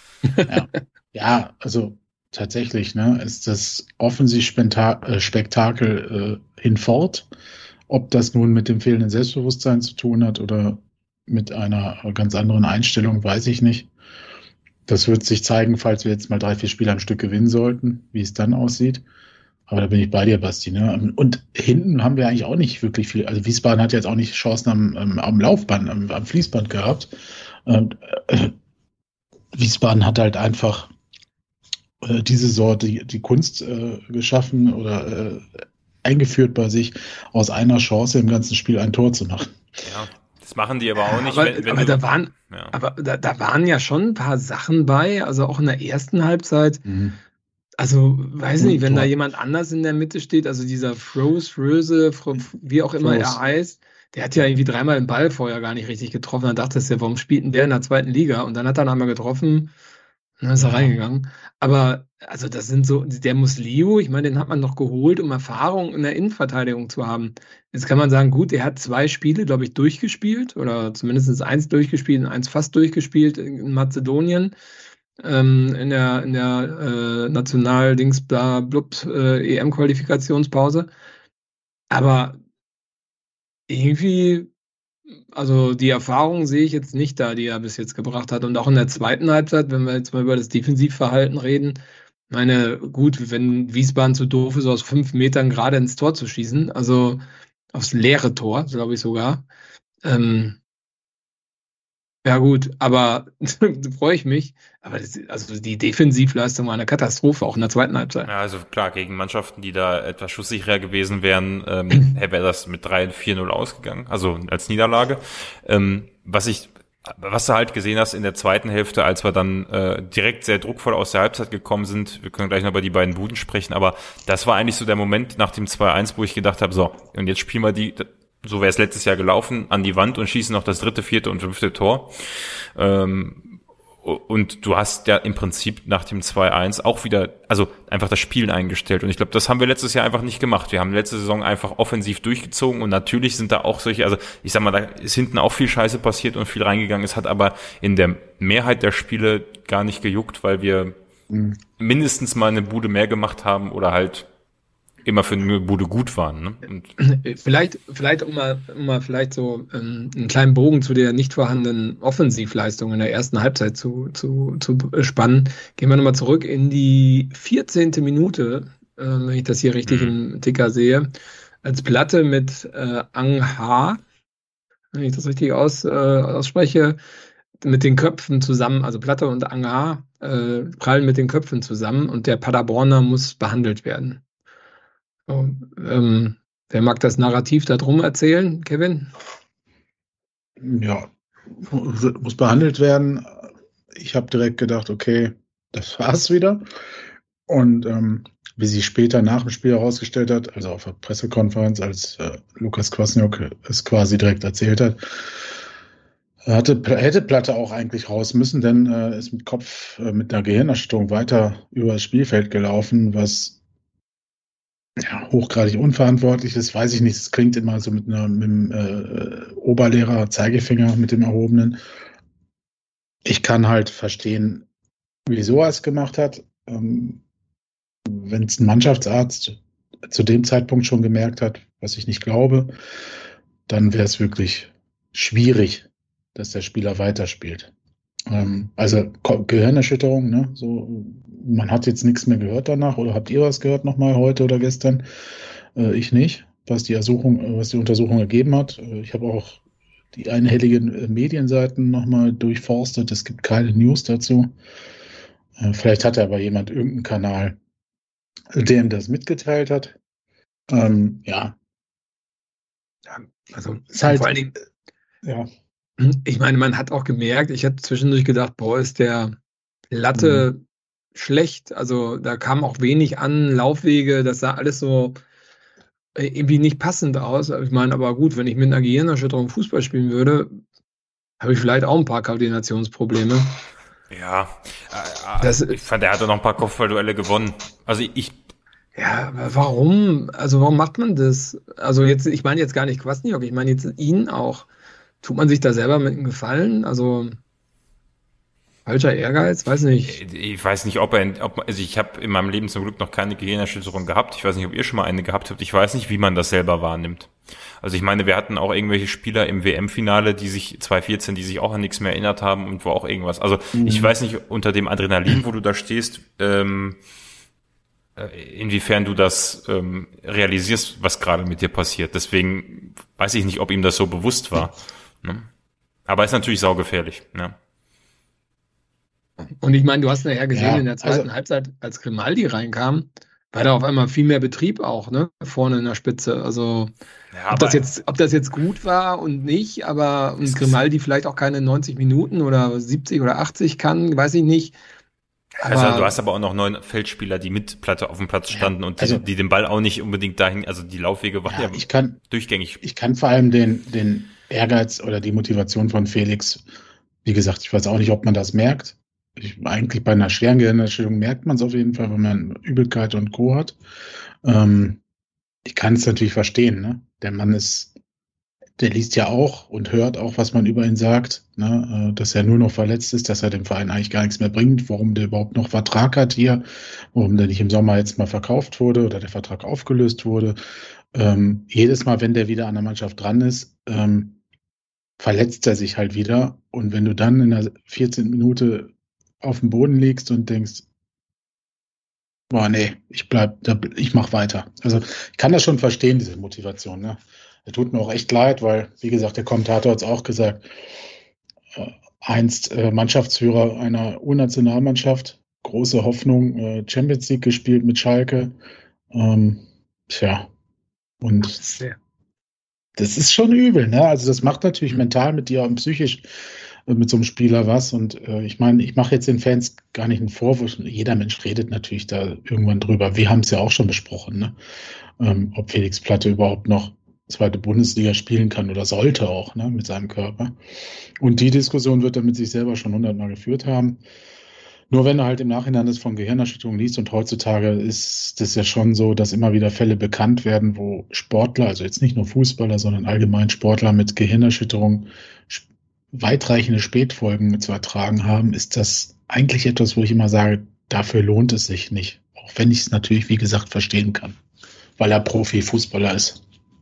Ja, also tatsächlich, ne, ist das Offensivspektakel hinfort. Ob das nun mit dem fehlenden Selbstbewusstsein zu tun hat oder mit einer ganz anderen Einstellung, weiß ich nicht. Das wird sich zeigen, falls wir jetzt mal 3-4 Spiele am Stück gewinnen sollten, wie es dann aussieht. Aber da bin ich bei dir, Basti. Ne? Und hinten haben wir eigentlich auch nicht wirklich viel. Also Wiesbaden hat jetzt auch nicht Chancen am Laufband, am Fließband gehabt. Wiesbaden hat halt einfach diese Sorte, die Kunst geschaffen oder eingeführt bei sich, aus einer Chance im ganzen Spiel ein Tor zu machen. Ja, das machen die aber auch nicht. Da waren ja schon ein paar Sachen bei, also auch in der ersten Halbzeit. Also, weiß nicht, wenn da jemand anders in der Mitte steht, also dieser Fröse, wie auch immer er heißt, der hat ja irgendwie 3-mal den Ball vorher gar nicht richtig getroffen. Dann dachte er, warum spielt denn der in der zweiten Liga? Und dann hat er ihn einmal getroffen, und dann ist er reingegangen. Aber, also das sind so, der Musliu, ich meine, den hat man noch geholt, um Erfahrung in der Innenverteidigung zu haben. Jetzt kann man sagen, gut, er hat 2 Spiele, glaube ich, durchgespielt, oder zumindest 1 durchgespielt und 1 fast durchgespielt in Mazedonien. In der EM-Qualifikationspause. Aber irgendwie Also die Erfahrung sehe ich jetzt nicht da, die er bis jetzt gebracht hat. Und auch in der zweiten Halbzeit, wenn wir jetzt mal über das Defensivverhalten reden, meine, gut, wenn Wiesbaden zu doof ist, aus 5 Metern gerade ins Tor zu schießen, also aufs leere Tor, glaube ich sogar. Ja gut, aber da freue ich mich. Aber also die Defensivleistung war eine Katastrophe, auch in der zweiten Halbzeit. Ja, also klar, gegen Mannschaften, die da etwas schusssicherer gewesen wären, wäre das mit 3-4-0 ausgegangen, also als Niederlage. Was du halt gesehen hast in der zweiten Hälfte, als wir dann direkt sehr druckvoll aus der Halbzeit gekommen sind, wir können gleich noch über die beiden Buden sprechen, aber das war eigentlich so der Moment nach dem 2-1, wo ich gedacht habe, so, und jetzt spielen wir so wäre es letztes Jahr gelaufen, an die Wand und schießen noch das 3., 4. und 5. Tor. Und du hast ja im Prinzip nach dem 2-1 auch wieder, also einfach das Spielen eingestellt. Und ich glaube, das haben wir letztes Jahr einfach nicht gemacht. Wir haben letzte Saison einfach offensiv durchgezogen und natürlich sind da auch solche, also ich sag mal, da ist hinten auch viel Scheiße passiert und viel reingegangen. Es hat aber in der Mehrheit der Spiele gar nicht gejuckt, weil wir mindestens mal eine Bude mehr gemacht haben oder halt immer für eine Bude gut waren. Ne? Und vielleicht um mal vielleicht so einen kleinen Bogen zu der nicht vorhandenen Offensivleistung in der ersten Halbzeit zu spannen, gehen wir nochmal zurück in die 14. Minute, wenn ich das hier richtig im Ticker sehe, als Platte mit Ang-Ha, wenn ich das richtig ausspreche, mit den Köpfen zusammen, also Platte und Ang-Ha prallen mit den Köpfen zusammen und der Paderborner muss behandelt werden. So, wer mag das Narrativ da drum erzählen, Kevin? Ja, muss behandelt werden. Ich habe direkt gedacht, okay, das war's wieder. Und wie sich später nach dem Spiel herausgestellt hat, also auf der Pressekonferenz, als Lukas Kwasniok es quasi direkt erzählt hat, hätte Platte auch eigentlich raus müssen, denn ist mit Kopf, mit einer Gehirnerschütterung weiter über das Spielfeld gelaufen, was hochgradig unverantwortlich ist, weiß ich nicht. Es klingt immer so mit dem Oberlehrer Zeigefinger, mit dem erhobenen. Ich kann halt verstehen, wieso er es gemacht hat. Wenn es ein Mannschaftsarzt zu dem Zeitpunkt schon gemerkt hat, was ich nicht glaube, dann wäre es wirklich schwierig, dass der Spieler weiterspielt. Also Gehirnerschütterung, ne? So, man hat jetzt nichts mehr gehört danach. Oder habt ihr was gehört nochmal heute oder gestern? Ich nicht, was die Untersuchung ergeben hat. Ich habe auch die einhelligen Medienseiten nochmal durchforstet. Es gibt keine News dazu. Vielleicht hat aber jemand irgendeinen Kanal, der ihm das mitgeteilt hat. Ja. Also ist halt vor allen Dingen, ja. Ich meine, man hat auch gemerkt, ich hatte zwischendurch gedacht, boah, ist der Latte schlecht. Also da kam auch wenig an, Laufwege, das sah alles so irgendwie nicht passend aus. Ich meine, aber gut, wenn ich mit einer Gehirnerschütterung Fußball spielen würde, habe ich vielleicht auch ein paar Koordinationsprobleme. Ja, ich fand, er hatte noch ein paar Kopfballduelle gewonnen. Also ja, aber warum? Also warum macht man das? Also jetzt, ich meine jetzt gar nicht Kwasniok, ich meine jetzt ihn auch. Tut man sich da selber mit einem Gefallen? Also falscher Ehrgeiz? Weiß nicht. Ich weiß nicht, also ich habe in meinem Leben zum Glück noch keine Gehirnerschütterung gehabt. Ich weiß nicht, ob ihr schon mal eine gehabt habt. Ich weiß nicht, wie man das selber wahrnimmt. Also ich meine, wir hatten auch irgendwelche Spieler im WM-Finale, die sich 2014, die sich auch an nichts mehr erinnert haben und wo auch irgendwas. Also ich weiß nicht, unter dem Adrenalin, wo du da stehst, inwiefern du das realisierst, was gerade mit dir passiert. Deswegen weiß ich nicht, ob ihm das so bewusst war. Ne? Aber ist natürlich saugefährlich. Ne? Und ich meine, du hast nachher gesehen, in der zweiten Halbzeit, als Grimaldi reinkam, war da auf einmal viel mehr Betrieb auch, ne? Vorne in der Spitze. Also ob das jetzt gut war und nicht, aber und Grimaldi vielleicht auch keine 90 Minuten oder 70 oder 80 kann, weiß ich nicht. Also du hast aber auch noch 9 Feldspieler, die mit Platte auf dem Platz standen und die den Ball auch nicht unbedingt dahin, also die Laufwege waren durchgängig. Ich kann vor allem den Ehrgeiz oder die Motivation von Felix, wie gesagt, ich weiß auch nicht, ob man das merkt. Eigentlich bei einer schweren Gehirnerschütterung merkt man es auf jeden Fall, wenn man Übelkeit und Co. hat. Ich kann es natürlich verstehen, ne? Der Mann der liest ja auch und hört auch, was man über ihn sagt, ne? Dass er nur noch verletzt ist, dass er dem Verein eigentlich gar nichts mehr bringt, warum der überhaupt noch Vertrag hat hier, warum der nicht im Sommer jetzt mal verkauft wurde oder der Vertrag aufgelöst wurde. Jedes Mal, wenn der wieder an der Mannschaft dran ist, verletzt er sich halt wieder. Und wenn du dann in der 14. Minute auf dem Boden liegst und denkst, boah, nee, ich mach weiter. Also ich kann das schon verstehen, diese Motivation. Ne? Er tut mir auch echt leid, weil, wie gesagt, der Kommentator hat es auch gesagt, einst Mannschaftsführer einer U-Nationalmannschaft, große Hoffnung, Champions League gespielt mit Schalke. Tja, und das ist schon übel, ne? Also das macht natürlich mental mit dir und psychisch mit so einem Spieler was. Und ich meine, ich mache jetzt den Fans gar nicht einen Vorwurf. Jeder Mensch redet natürlich da irgendwann drüber. Wir haben es ja auch schon besprochen, ne? Ob Felix Platte überhaupt noch zweite Bundesliga spielen kann oder sollte auch, ne, mit seinem Körper. Und die Diskussion wird er mit sich selber schon 100-mal geführt haben. Nur wenn du halt im Nachhinein das von Gehirnerschütterung liest und heutzutage ist das ja schon so, dass immer wieder Fälle bekannt werden, wo Sportler, also jetzt nicht nur Fußballer, sondern allgemein Sportler mit Gehirnerschütterung weitreichende Spätfolgen zu ertragen haben, ist das eigentlich etwas, wo ich immer sage, dafür lohnt es sich nicht. Auch wenn ich es natürlich, wie gesagt, verstehen kann, weil er Profi-Fußballer ist.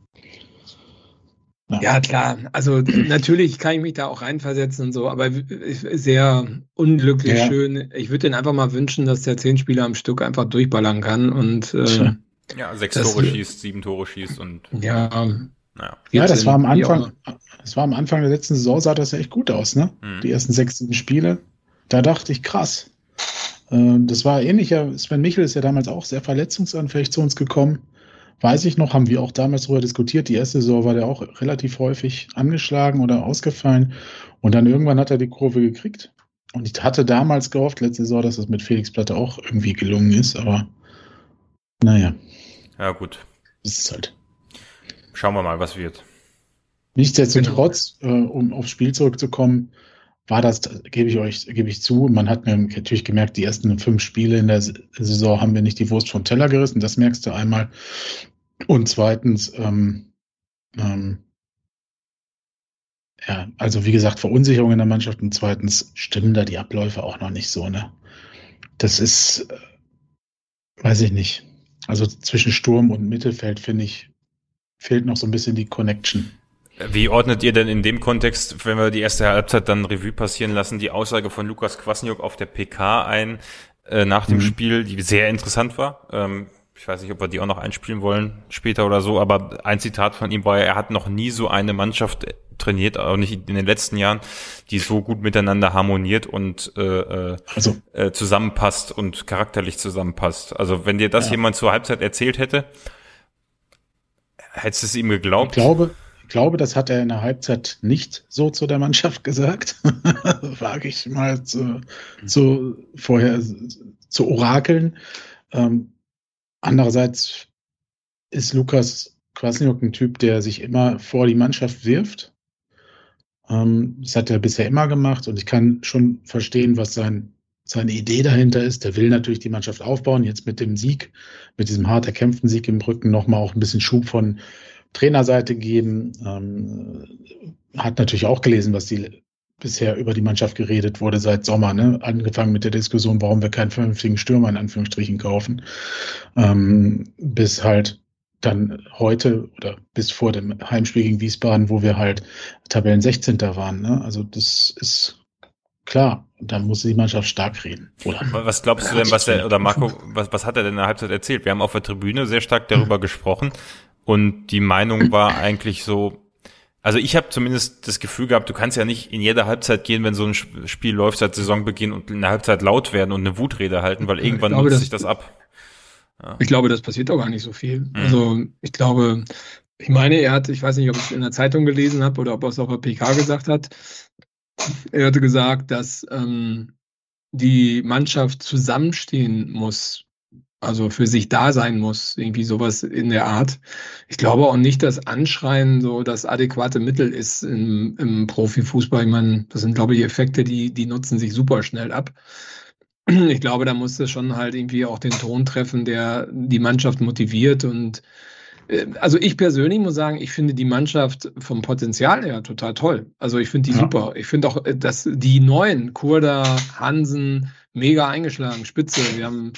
Ja, klar. Also natürlich kann ich mich da auch reinversetzen und so, aber sehr unglücklich schön. Ich würde denen einfach mal wünschen, dass der 10 Spieler am Stück einfach durchballern kann und 6 Tore schießt, 7 Tore schießt und das war am Anfang. Das war am Anfang der letzten Saison, sah das ja echt gut aus, ne? Die ersten 6, 7 Spiele. Da dachte ich, krass. Das war ähnlicher. Sven Michel ist ja damals auch sehr verletzungsanfällig zu uns gekommen. Weiß ich noch, haben wir auch damals darüber diskutiert. Die erste Saison war der auch relativ häufig angeschlagen oder ausgefallen. Und dann irgendwann hat er die Kurve gekriegt. Und ich hatte damals gehofft, letzte Saison, dass es mit Felix Platte auch irgendwie gelungen ist. Aber naja. Ja, gut. Das ist halt. Schauen wir mal, was wird. Nichtsdestotrotz, um aufs Spiel zurückzukommen, war das, gebe ich zu, man hat mir natürlich gemerkt, die ersten 5 Spiele in der Saison haben wir nicht die Wurst vom Teller gerissen, das merkst du einmal. Und zweitens, also wie gesagt, Verunsicherung in der Mannschaft und zweitens stimmen da die Abläufe auch noch nicht so, ne? Das ist, weiß ich nicht. Also zwischen Sturm und Mittelfeld, finde ich, fehlt noch so ein bisschen die Connection. Wie ordnet ihr denn in dem Kontext, wenn wir die erste Halbzeit dann Revue passieren lassen, die Aussage von Lukas Kwasniok auf der PK ein nach dem Spiel, die sehr interessant war? Ich weiß nicht, ob wir die auch noch einspielen wollen später oder so, aber ein Zitat von ihm war, er hat noch nie so eine Mannschaft trainiert, auch nicht in den letzten Jahren, die so gut miteinander harmoniert und zusammenpasst und charakterlich zusammenpasst. Also wenn dir das jemand zur Halbzeit erzählt hätte, hättest du es ihm geglaubt? Ich glaube, das hat er in der Halbzeit nicht so zu der Mannschaft gesagt. Wage ich mal vorher zu orakeln. Andererseits ist Lukas Kwasniok ein Typ, der sich immer vor die Mannschaft wirft. Das hat er bisher immer gemacht und ich kann schon verstehen, was seine Idee dahinter ist. Der will natürlich die Mannschaft aufbauen. Jetzt mit dem Sieg, mit diesem hart erkämpften Sieg im Rücken nochmal auch ein bisschen Schub von Trainerseite geben. Hat natürlich auch gelesen, was bisher über die Mannschaft geredet wurde seit Sommer, ne? Angefangen mit der Diskussion, warum wir keinen vernünftigen Stürmer in Anführungsstrichen kaufen, bis halt dann heute oder bis vor dem Heimspiel gegen Wiesbaden, wo wir halt Tabellen 16. waren. Ne? Also das ist klar, da muss die Mannschaft stark reden. Oder? Was glaubst du denn, Marco, was hat er denn in der Halbzeit erzählt? Wir haben auf der Tribüne sehr stark darüber gesprochen und die Meinung war eigentlich so, also ich habe zumindest das Gefühl gehabt, du kannst ja nicht in jeder Halbzeit gehen, wenn so ein Spiel läuft seit Saisonbeginn und in der Halbzeit laut werden und eine Wutrede halten, weil irgendwann nutzt sich das ab. Ja. Ich glaube, das passiert auch gar nicht so viel. Also ich meine, ich weiß nicht, ob ich es in der Zeitung gelesen habe oder ob er es auf der PK gesagt hat. Er hatte gesagt, dass die Mannschaft zusammenstehen muss, also für sich da sein muss, irgendwie sowas in der Art. Ich glaube auch nicht, dass Anschreien so das adäquate Mittel ist im Profifußball. Ich meine, das sind, glaube ich, Effekte, die nutzen sich super schnell ab. Ich glaube, da muss es schon halt irgendwie auch den Ton treffen, der die Mannschaft motiviert. Und also ich persönlich muss sagen, ich finde die Mannschaft vom Potenzial her total toll. Also ich finde die super. Ich finde auch, dass die neuen, Kurda, Hansen, mega eingeschlagen, spitze. Wir haben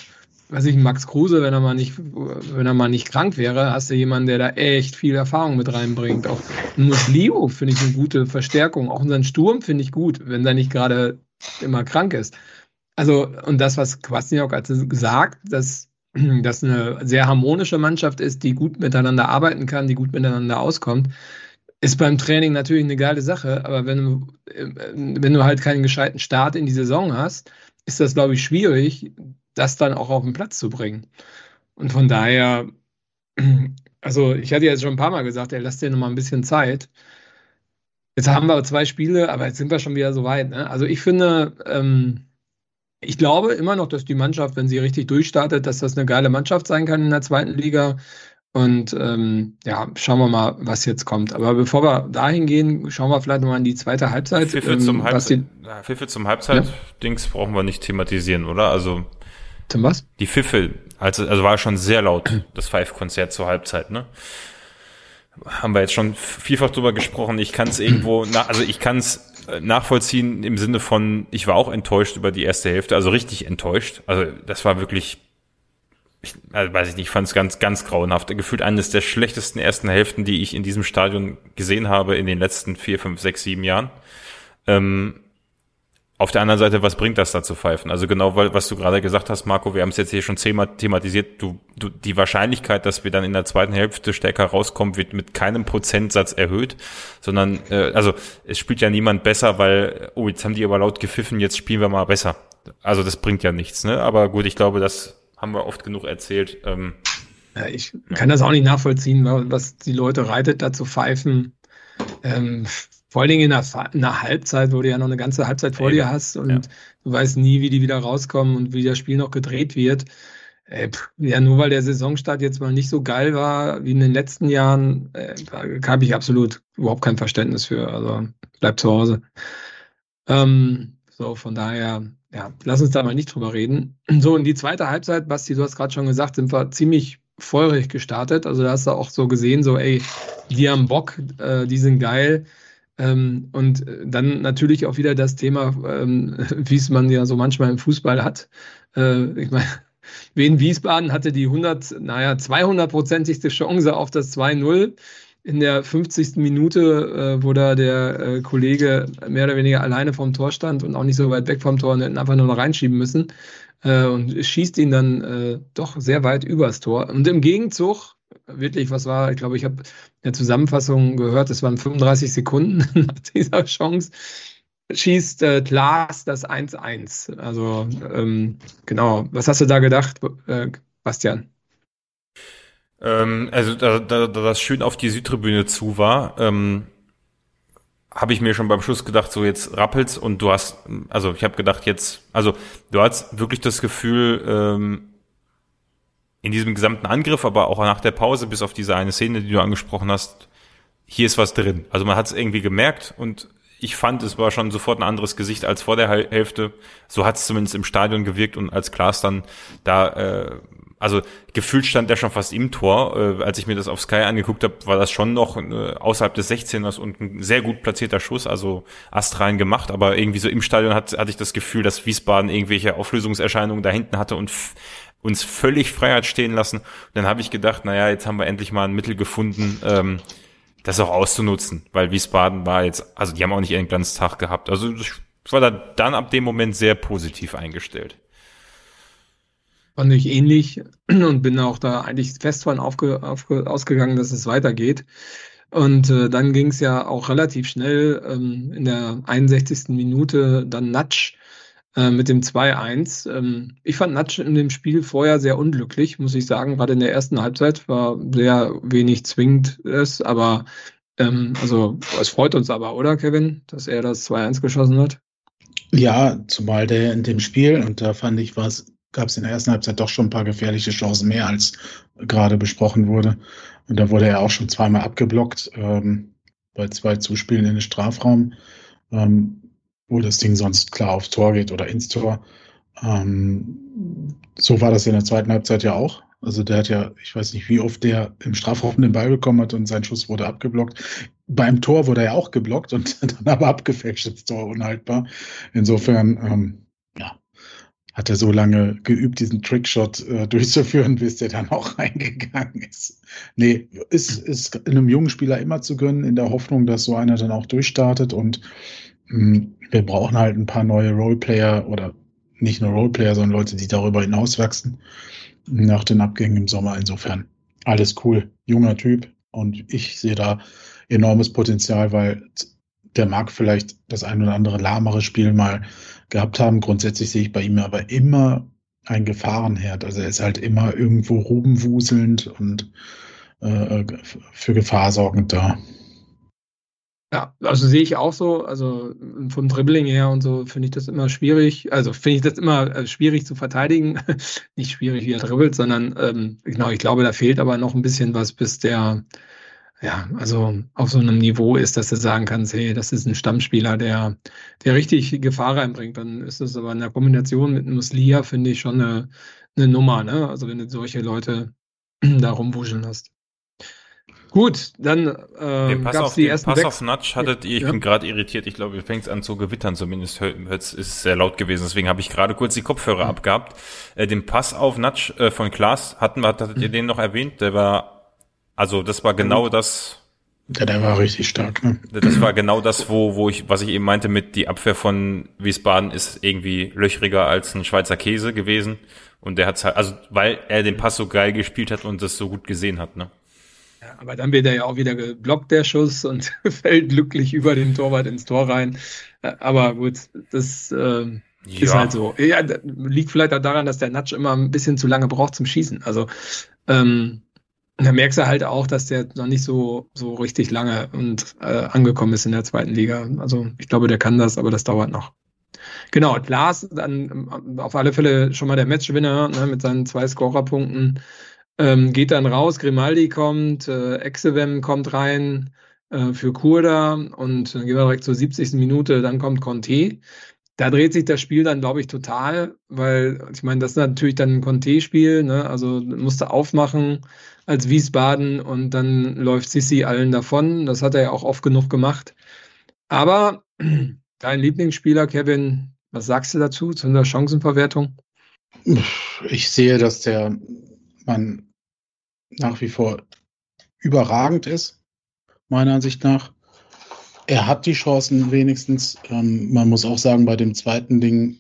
Max Kruse, wenn er mal nicht krank wäre, hast du jemanden, der da echt viel Erfahrung mit reinbringt. Auch Muslio finde ich eine gute Verstärkung. Auch unseren Sturm finde ich gut, wenn der nicht gerade immer krank ist. Also, und das, was Kwasniok hat gesagt, dass das eine sehr harmonische Mannschaft ist, die gut miteinander arbeiten kann, die gut miteinander auskommt, ist beim Training natürlich eine geile Sache. Aber wenn du halt keinen gescheiten Start in die Saison hast, ist das, glaube ich, schwierig, das dann auch auf den Platz zu bringen. Und von daher, also ich hatte jetzt schon ein paar Mal gesagt, lasst dir noch mal ein bisschen Zeit. Jetzt haben wir 2 Spiele, aber jetzt sind wir schon wieder so weit. Ne? Also ich finde, ich glaube immer noch, dass die Mannschaft, wenn sie richtig durchstartet, dass das eine geile Mannschaft sein kann in der 2. Liga. Und schauen wir mal, was jetzt kommt. Aber bevor wir dahin gehen, schauen wir vielleicht nochmal in die zweite Halbzeit. Pfiffe zum Halbzeit-Dings brauchen wir nicht thematisieren, oder? Also zum was? Die Pfiffe, also war schon sehr laut, das Pfeifkonzert zur Halbzeit, ne? Haben wir jetzt schon vielfach drüber gesprochen. Ich kann es nachvollziehen im Sinne von, ich war auch enttäuscht über die erste Hälfte, also richtig enttäuscht. Also das war wirklich, ich fand es ganz, ganz grauenhaft. Gefühlt eines der schlechtesten ersten Hälften, die ich in diesem Stadion gesehen habe in den letzten 4, 5, 6, 7 Jahren. Auf der anderen Seite, was bringt das da zu pfeifen? Also genau, was du gerade gesagt hast, Marco, wir haben es jetzt hier schon thematisiert, die Wahrscheinlichkeit, dass wir dann in der zweiten Hälfte stärker rauskommen, wird mit keinem Prozentsatz erhöht, sondern es spielt ja niemand besser, weil, jetzt haben die aber laut gepfiffen, jetzt spielen wir mal besser. Also das bringt ja nichts, ne? Aber gut, ich glaube, das haben wir oft genug erzählt. Ich kann das auch nicht nachvollziehen, was die Leute reitet, da zu pfeifen. Vor allen Dingen in der Halbzeit, wo du ja noch eine ganze Halbzeit vor dir hast und du weißt nie, wie die wieder rauskommen und wie das Spiel noch gedreht wird. Nur weil der Saisonstart jetzt mal nicht so geil war wie in den letzten Jahren, habe ich absolut überhaupt kein Verständnis für. Also bleib zu Hause. Von daher, lass uns da mal nicht drüber reden. So, in die zweite Halbzeit, Basti, du hast gerade schon gesagt, sind wir ziemlich feurig gestartet. Also da hast du auch so gesehen, die haben Bock, die sind geil. Und dann natürlich auch wieder das Thema, wie es man ja so manchmal im Fußball hat. Ich meine, Wien Wiesbaden hatte die 200-prozentigste Chance auf das 2-0 in der 50. Minute, wo da der Kollege mehr oder weniger alleine vom Tor stand und auch nicht so weit weg vom Tor und hätten einfach nur noch reinschieben müssen und schießt ihn dann doch sehr weit übers Tor. Und im Gegenzug wirklich, ich glaube, ich habe in der Zusammenfassung gehört, es waren 35 Sekunden nach dieser Chance, schießt Klaas das 1-1. Also genau, was hast du da gedacht, Bastian? Da das schön auf die Südtribüne zu war, habe ich mir schon beim Schluss gedacht, so jetzt rappelt's und ich habe gedacht du hast wirklich das Gefühl, in diesem gesamten Angriff, aber auch nach der Pause, bis auf diese eine Szene, die du angesprochen hast, hier ist was drin. Also man hat es irgendwie gemerkt und ich fand, es war schon sofort ein anderes Gesicht als vor der Hälfte. So hat es zumindest im Stadion gewirkt und als Klaas dann da, gefühlt stand der schon fast im Tor. Als ich mir das auf Sky angeguckt habe, war das schon noch außerhalb des 16ers und ein sehr gut platzierter Schuss, also astrein gemacht, aber irgendwie so im Stadion hatte ich das Gefühl, dass Wiesbaden irgendwelche Auflösungserscheinungen da hinten hatte und uns völlig frei hat stehen lassen. Und dann habe ich gedacht, jetzt haben wir endlich mal ein Mittel gefunden, das auch auszunutzen, weil Wiesbaden war jetzt, also die haben auch nicht ihren Glanztag gehabt. Also ich war da dann ab dem Moment sehr positiv eingestellt. Fand ich ähnlich und bin auch da eigentlich fest von ausgegangen, dass es weitergeht. Und dann ging es ja auch relativ schnell in der 61. Minute dann Natsch mit dem 2-1. Ich fand Natsch in dem Spiel vorher sehr unglücklich, muss ich sagen. Gerade in der ersten Halbzeit war sehr wenig zwingend aber es freut uns aber, oder Kevin, dass er das 2-1 geschossen hat? Ja, zumal der in dem Spiel, und da fand ich, gab es in der ersten Halbzeit doch schon ein paar gefährliche Chancen mehr, als gerade besprochen wurde. Und da wurde er auch schon zweimal abgeblockt bei 2 Zuspielen in den Strafraum, wo das Ding sonst klar aufs Tor geht oder ins Tor. So war das in der zweiten Halbzeit ja auch. Also der hat ja, ich weiß nicht, wie oft der im Strafraum den Ball bekommen hat und sein Schuss wurde abgeblockt. Beim Tor wurde er ja auch geblockt und dann aber abgefälscht, das Tor unhaltbar. Insofern, hat er so lange geübt, diesen Trickshot durchzuführen, bis der dann auch reingegangen ist. Nee, ist einem jungen Spieler immer zu gönnen, in der Hoffnung, dass so einer dann auch durchstartet. Und wir brauchen halt ein paar neue Roleplayer oder nicht nur Roleplayer, sondern Leute, die darüber hinauswachsen nach den Abgängen im Sommer. Insofern alles cool, junger Typ. Und ich sehe da enormes Potenzial, weil der mag vielleicht das ein oder andere lahmere Spiel mal gehabt haben. Grundsätzlich sehe ich bei ihm aber immer ein Gefahrenherd. Also er ist halt immer irgendwo rumwuselnd und für Gefahr sorgend da. Ja, also sehe ich auch so. Also vom Dribbling her und so finde ich das immer schwierig. Also finde ich das immer schwierig zu verteidigen. Nicht schwierig, wie er dribbelt, sondern genau, ich glaube, da fehlt aber noch ein bisschen was, bis der also auf so einem Niveau ist, dass du sagen kannst, hey, das ist ein Stammspieler, der richtig Gefahr reinbringt. Dann ist das aber in der Kombination mit Muslia, finde ich, schon eine Nummer, ne? Also wenn du solche Leute da rumwuscheln hast. Gut, dann gab es die ersten Pass auf Nudge hattet ihr, ich bin gerade irritiert, ich glaube, ihr fängt an zu gewittern, zumindest ist sehr laut gewesen, deswegen habe ich gerade kurz die Kopfhörer abgehabt. Den Pass auf Nudge von Klaas, hattet ihr den noch erwähnt? Der war, also das war genau das. Ja, der war richtig stark, ne? Das war genau das, was ich eben meinte mit die Abwehr von Wiesbaden ist irgendwie löchriger als ein Schweizer Käse gewesen. Und der hat's halt, also weil er den Pass so geil gespielt hat und das so gut gesehen hat, ne? Ja, aber dann wird er ja auch wieder geblockt, der Schuss, und fällt glücklich über den Torwart ins Tor rein. Aber gut, das ist halt so. Ja, liegt vielleicht auch daran, dass der Natsch immer ein bisschen zu lange braucht zum Schießen. Also da merkst du halt auch, dass der noch nicht so richtig lange und angekommen ist in der zweiten Liga. Also ich glaube, der kann das, aber das dauert noch. Genau, Lars dann auf alle Fälle schon mal der Matchwinner, ne, mit seinen 2 Scorerpunkten. Geht dann raus, Grimaldi kommt, Exewem kommt rein für Kurda, und dann gehen wir direkt zur 70. Minute, dann kommt Conte. Da dreht sich das Spiel dann, glaube ich, total, weil ich meine, das ist natürlich dann ein Conte-Spiel, ne? Also musste aufmachen als Wiesbaden und dann läuft Sissi allen davon. Das hat er ja auch oft genug gemacht. Aber dein Lieblingsspieler, Kevin, was sagst du dazu, zu der Chancenverwertung? Ich sehe, dass der Mann nach wie vor überragend ist, meiner Ansicht nach. Er hat die Chancen wenigstens. Man muss auch sagen, bei dem zweiten Ding,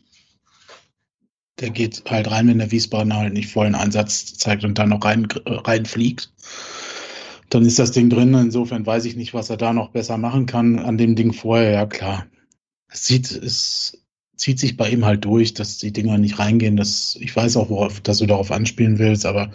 der geht halt rein, wenn der Wiesbadener halt nicht vollen Einsatz zeigt und dann noch reinfliegt. Dann ist das Ding drin. Insofern weiß ich nicht, was er da noch besser machen kann. An dem Ding vorher, ja klar. Es zieht sich bei ihm halt durch, dass die Dinger nicht reingehen. Ich weiß auch, dass du darauf anspielen willst, aber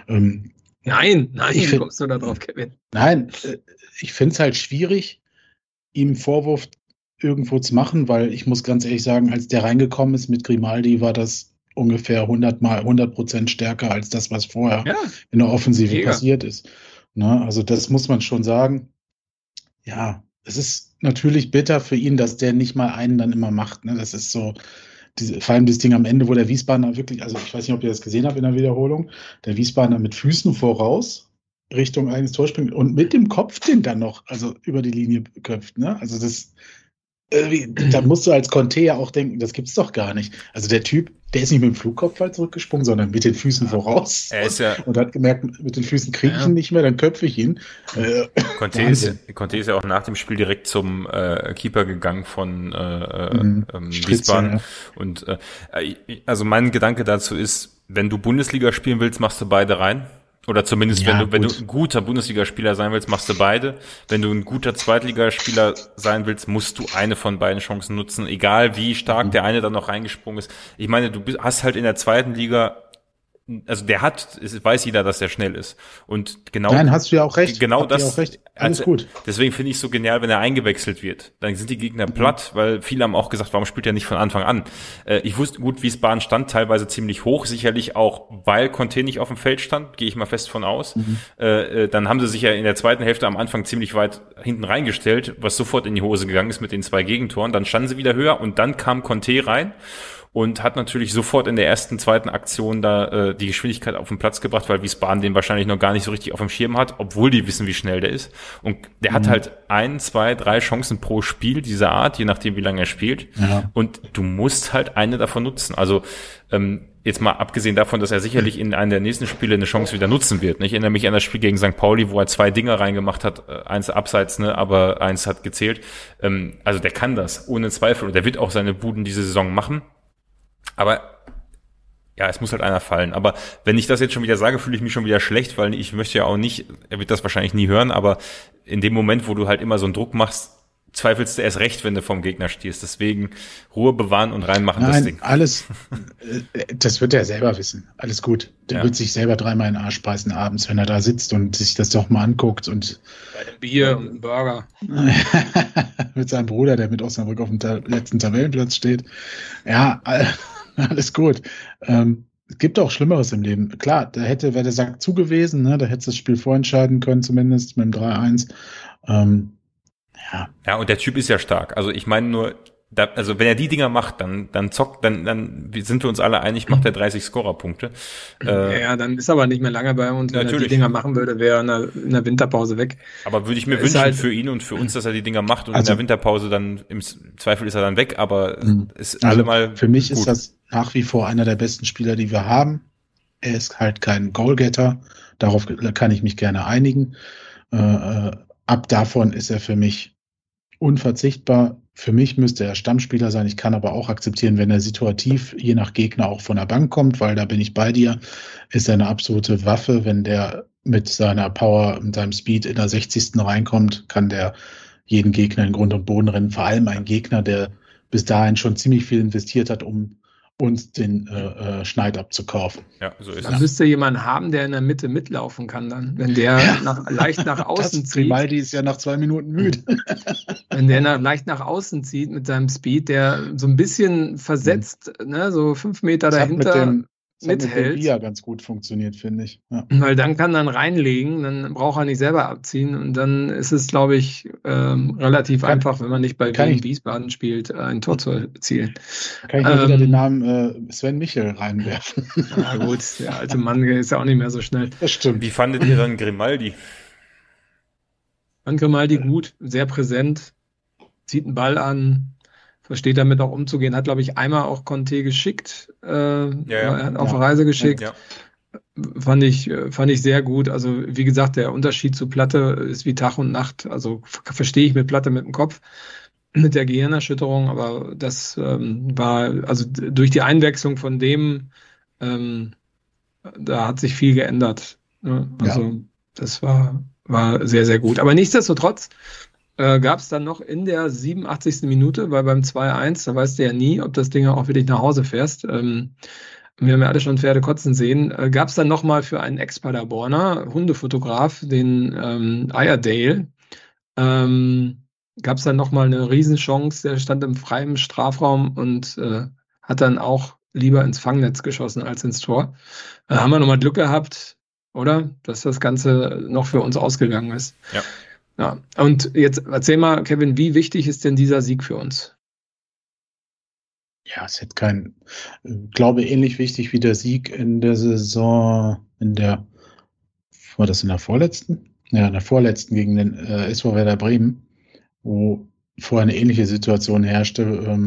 Nein, kommst du da drauf, Kevin? Nein, ich finde es halt schwierig, ihm Vorwurf irgendwo zu machen, weil ich muss ganz ehrlich sagen, als der reingekommen ist mit Grimaldi, war das ungefähr 100% stärker als das, was vorher in der Offensive passiert ist. Ne? Also das muss man schon sagen. Ja, es ist natürlich bitter für ihn, dass der nicht mal einen dann immer macht. Ne? Das ist so, vor allem das Ding am Ende, wo der Wiesbadener wirklich, also ich weiß nicht, ob ihr das gesehen habt in der Wiederholung, der Wiesbadener mit Füßen voraus Richtung eigenes Tor springt und mit dem Kopf den dann noch, also über die Linie köpft. Ne? Also das, da musst du als Conte ja auch denken, das gibt's doch gar nicht. Also der Typ, der ist nicht mit dem Flugkopfball zurückgesprungen, sondern mit den Füßen voraus. Er ist und hat gemerkt, mit den Füßen kriege ich ihn nicht mehr, dann köpfe ich ihn. Conte ist ja auch nach dem Spiel direkt zum Keeper gegangen von Wiesbaden. Ja. Und also mein Gedanke dazu ist, wenn du Bundesliga spielen willst, machst du beide rein. Oder zumindest, wenn du ein guter Bundesligaspieler sein willst, machst du beide. Wenn du ein guter Zweitligaspieler sein willst, musst du eine von beiden Chancen nutzen, egal wie stark der eine dann noch reingesprungen ist. Ich meine, du hast halt in der zweiten Liga, also weiß jeder, dass der schnell ist. Und genau. Nein, hast du ja auch recht. Genau das. Auch recht. Alles gut. Deswegen finde ich es so genial, wenn er eingewechselt wird. Dann sind die Gegner platt, weil viele haben auch gesagt, warum spielt er nicht von Anfang an? Ich wusste gut, Wiesbaden stand teilweise ziemlich hoch, sicherlich auch, weil Conte nicht auf dem Feld stand, gehe ich mal fest von aus. Dann haben sie sich ja in der zweiten Hälfte am Anfang ziemlich weit hinten reingestellt, was sofort in die Hose gegangen ist mit den 2 Gegentoren. Dann standen sie wieder höher und dann kam Conte rein. und hat natürlich sofort in der ersten, zweiten Aktion da die Geschwindigkeit auf den Platz gebracht, weil Wiesbaden den wahrscheinlich noch gar nicht so richtig auf dem Schirm hat, obwohl die wissen, wie schnell der ist. Und der hat halt 1, 2, 3 Chancen pro Spiel dieser Art, je nachdem, wie lange er spielt. Ja. Und du musst halt eine davon nutzen. Also jetzt mal abgesehen davon, dass er sicherlich in einem der nächsten Spiele eine Chance wieder nutzen wird. Ich erinnere mich an das Spiel gegen St. Pauli, wo er 2 Dinger reingemacht hat, eins abseits, aber eins hat gezählt. Also der kann das, ohne Zweifel. Und der wird auch seine Buden diese Saison machen. Aber ja, es muss halt einer fallen. Aber wenn ich das jetzt schon wieder sage, fühle ich mich schon wieder schlecht, weil ich möchte ja auch nicht, er wird das wahrscheinlich nie hören, aber in dem Moment, wo du halt immer so einen Druck machst, zweifelst du erst recht, wenn du vom Gegner stehst. Deswegen Ruhe bewahren und reinmachen. Nein, das Ding. Alles, das wird er selber wissen. Alles gut. Der wird sich selber 3-mal in den Arsch beißen abends, wenn er da sitzt und sich das doch mal anguckt. Und bei dem Bier und dem Burger. Mit seinem Bruder, der mit Osnabrück auf dem letzten Tabellenplatz steht. Ja, alles gut. Es gibt auch Schlimmeres im Leben. Klar, wäre der Sack zu gewesen, da hätte das Spiel vorentscheiden können, zumindest mit dem 3-1. Ja, und der Typ ist ja stark. Also ich meine nur, also wenn er die Dinger macht, dann sind wir uns alle einig, macht er 30 Scorerpunkte. Ja, dann ist aber nicht mehr lange bei uns. Wenn er die Dinger machen würde, wäre er in der Winterpause weg. Aber würde ich mir wünschen halt für ihn und für uns, dass er die Dinger macht und in der Winterpause dann, im Zweifel ist er dann weg, aber ist allemal für mich gut. Ist das nach wie vor einer der besten Spieler, die wir haben. Er ist halt kein Goalgetter. Darauf kann ich mich gerne einigen. Ab davon ist er für mich unverzichtbar. Für mich müsste er Stammspieler sein. Ich kann aber auch akzeptieren, wenn er situativ, je nach Gegner, auch von der Bank kommt, weil da bin ich bei dir, ist er eine absolute Waffe. Wenn der mit seiner Power und seinem Speed in der 60. reinkommt, kann der jeden Gegner in Grund und Boden rennen. Vor allem ein Gegner, der bis dahin schon ziemlich viel investiert hat, um uns den Schneid abzukaufen. Ja, so ist es. Man müsste jemanden haben, der in der Mitte mitlaufen kann dann. Wenn der leicht nach außen zieht. Grimaldi ist ja nach 2 Minuten müde. Wenn der leicht nach außen zieht mit seinem Speed, der so ein bisschen versetzt, so 5 Meter dahinter mithält. Mit dem ganz gut funktioniert, finde ich. Ja. Weil dann kann er reinlegen, dann braucht er nicht selber abziehen und dann ist es, glaube ich, relativ einfach, wenn man nicht bei Wiesbaden spielt, ein Tor zu erzielen. Kann ich mal wieder den Namen Sven Michel reinwerfen. Na gut, der alte Mann ist ja auch nicht mehr so schnell. Das stimmt. Wie fandet ihr dann Grimaldi? Fand Grimaldi gut, sehr präsent, zieht einen Ball an, versteht damit auch umzugehen, hat, glaube ich, einmal auch Conte geschickt, er hat auf Reise geschickt. Ja. Fand ich sehr gut. Also, wie gesagt, der Unterschied zu Platte ist wie Tag und Nacht. Also, verstehe ich mit Platte mit dem Kopf, mit der Gehirnerschütterung, aber das war, also durch die Einwechslung von dem, da hat sich viel geändert. Ne? Also, das war sehr, sehr gut. Aber nichtsdestotrotz, gab es dann noch in der 87. Minute, weil beim 2-1, da weißt du ja nie, ob das Ding auch wirklich nach Hause fährst. Wir haben ja alle schon Pferde kotzen sehen. Gab es dann nochmal für einen Ex-Paderborner Hundefotograf, den Iredale, gab es dann nochmal eine Riesenchance. Der stand im freien Strafraum und hat dann auch lieber ins Fangnetz geschossen als ins Tor. Haben wir nochmal Glück gehabt, oder? Dass das Ganze noch für uns ausgegangen ist. Ja. Ja, und jetzt erzähl mal, Kevin, wie wichtig ist denn dieser Sieg für uns? Ja, es hätte glaube ähnlich wichtig wie der Sieg in der Saison, war das in der vorletzten? Ja, in der vorletzten gegen den SV Werder Bremen, wo vorher eine ähnliche Situation herrschte,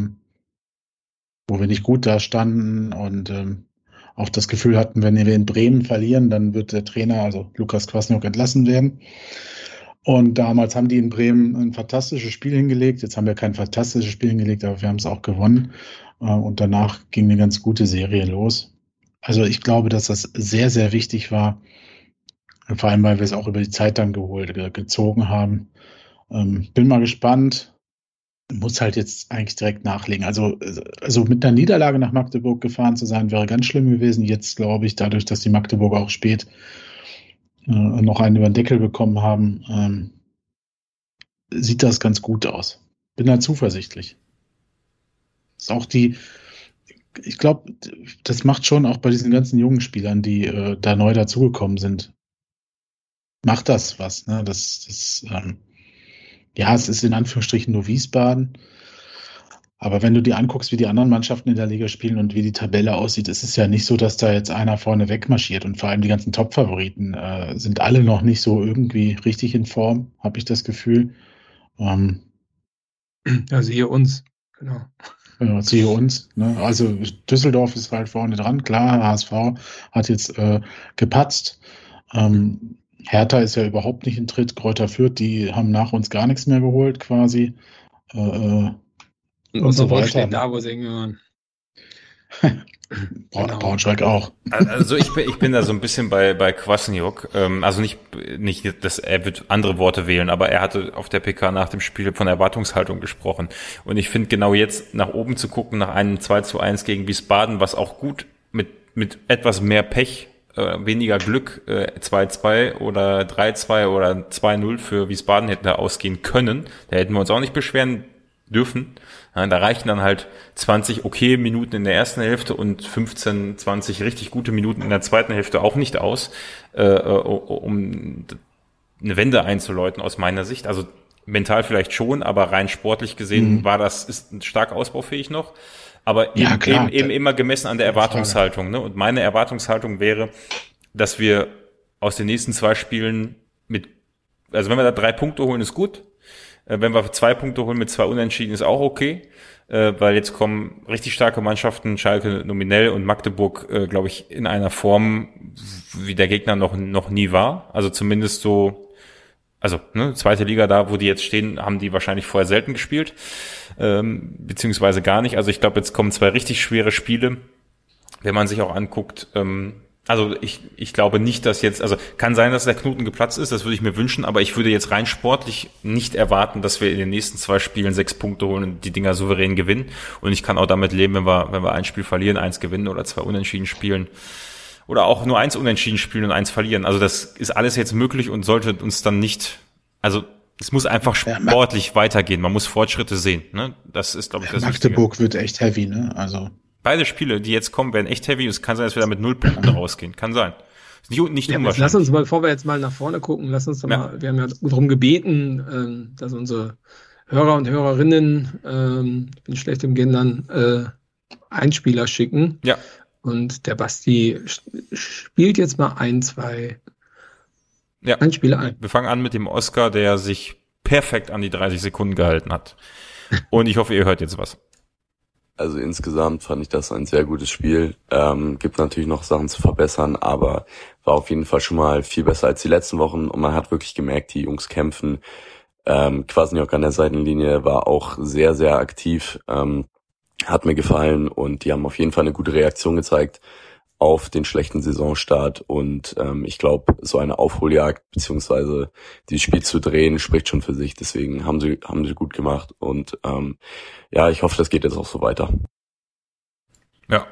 wo wir nicht gut da standen und auch das Gefühl hatten, wenn wir in Bremen verlieren, dann wird der Trainer, also Lukas Kwasniok, entlassen werden. Und damals haben die in Bremen ein fantastisches Spiel hingelegt. Jetzt haben wir kein fantastisches Spiel hingelegt, aber wir haben es auch gewonnen. Und danach ging eine ganz gute Serie los. Also ich glaube, dass das sehr, sehr wichtig war. Vor allem, weil wir es auch über die Zeit dann gezogen haben. Bin mal gespannt. Muss halt jetzt eigentlich direkt nachlegen. Also mit einer Niederlage nach Magdeburg gefahren zu sein, wäre ganz schlimm gewesen. Jetzt glaube ich, dadurch, dass die Magdeburger auch spät noch einen über den Deckel bekommen haben, sieht das ganz gut aus. Bin da zuversichtlich. Ist auch ich glaube, das macht schon auch bei diesen ganzen jungen Spielern, die da neu dazugekommen sind, macht das was. Ne? Es ist in Anführungsstrichen nur Wiesbaden, Aber wenn du dir anguckst, wie die anderen Mannschaften in der Liga spielen und wie die Tabelle aussieht, ist es ja nicht so, dass da jetzt einer vorne wegmarschiert. Und vor allem die ganzen Top-Favoriten sind alle noch nicht so irgendwie richtig in Form, habe ich das Gefühl. Ja, siehe uns. Genau. Ja, siehe uns. Ne? Also Düsseldorf ist halt vorne dran. Klar, HSV hat jetzt gepatzt. Hertha ist ja überhaupt nicht in Tritt. Kräuter Fürth, die haben nach uns gar nichts mehr geholt quasi. Und so weiter. Steht da, wo sie hingehören. Braunschweig auch. Also ich bin da so ein bisschen bei Kwasniok. Also nicht, dass er wird andere Worte wählen, aber er hatte auf der PK nach dem Spiel von Erwartungshaltung gesprochen. Und ich finde genau jetzt nach oben zu gucken, nach einem 2:1 gegen Wiesbaden, was auch gut mit etwas mehr Pech, weniger Glück, 2:2 oder 3:2 oder 2:0 für Wiesbaden hätten da ausgehen können. Da hätten wir uns auch nicht beschweren dürfen. Ja, da reichen dann halt 20 okay Minuten in der ersten Hälfte und 15, 20 richtig gute Minuten in der zweiten Hälfte auch nicht aus, um eine Wende einzuläuten aus meiner Sicht. Also mental vielleicht schon, aber rein sportlich gesehen ist stark ausbaufähig noch. Aber eben immer gemessen an der Erwartungshaltung. Ne? Und meine Erwartungshaltung wäre, dass wir aus den nächsten 2 Spielen also wenn wir da 3 Punkte holen, ist gut. Wenn wir 2 Punkte holen mit 2 Unentschieden, ist auch okay, weil jetzt kommen richtig starke Mannschaften, Schalke nominell und Magdeburg, glaube ich, in einer Form, wie der Gegner noch nie war. Also zumindest so, also zweite Liga da, wo die jetzt stehen, haben die wahrscheinlich vorher selten gespielt, beziehungsweise gar nicht. Also ich glaube, jetzt kommen 2 richtig schwere Spiele, wenn man sich auch anguckt. Also ich glaube nicht, dass jetzt, also kann sein, dass der Knoten geplatzt ist, das würde ich mir wünschen, aber ich würde jetzt rein sportlich nicht erwarten, dass wir in den nächsten 2 Spielen 6 Punkte holen und die Dinger souverän gewinnen. Und ich kann auch damit leben, wenn wir ein Spiel verlieren, 1 gewinnen oder 2 unentschieden spielen. Oder auch nur 1 unentschieden spielen und 1 verlieren. Also das ist alles jetzt möglich und sollte uns dann nicht, also es muss einfach sportlich weitergehen. Man muss Fortschritte sehen. Ne? Das ist, glaube ich, das Magdeburg Wichtige. Wird echt heavy, ne? Also beide Spiele, die jetzt kommen, werden echt heavy. Es kann sein, dass wir da mit 0 Punkten rausgehen. Kann sein. Nicht unwahrscheinlich. Lass uns mal, bevor wir jetzt mal nach vorne gucken, lass uns doch mal, wir haben ja darum gebeten, dass unsere Hörer und Hörerinnen, ich bin schlecht im Gendern, Einspieler schicken. Ja. Und der Basti spielt jetzt mal 2 Einspieler ein. Wir fangen an mit dem Oscar, der sich perfekt an die 30 Sekunden gehalten hat. Und ich hoffe, ihr hört jetzt was. Also insgesamt fand ich das ein sehr gutes Spiel. Gibt natürlich noch Sachen zu verbessern, aber war auf jeden Fall schon mal viel besser als die letzten Wochen. Und man hat wirklich gemerkt, die Jungs kämpfen. Kwasniok an der Seitenlinie war auch sehr, sehr aktiv. Hat mir gefallen und die haben auf jeden Fall eine gute Reaktion gezeigt auf den schlechten Saisonstart. Und ich glaube, so eine Aufholjagd beziehungsweise dieses Spiel zu drehen, spricht schon für sich. Deswegen haben sie gut gemacht. Und ich hoffe, das geht jetzt auch so weiter. Ja.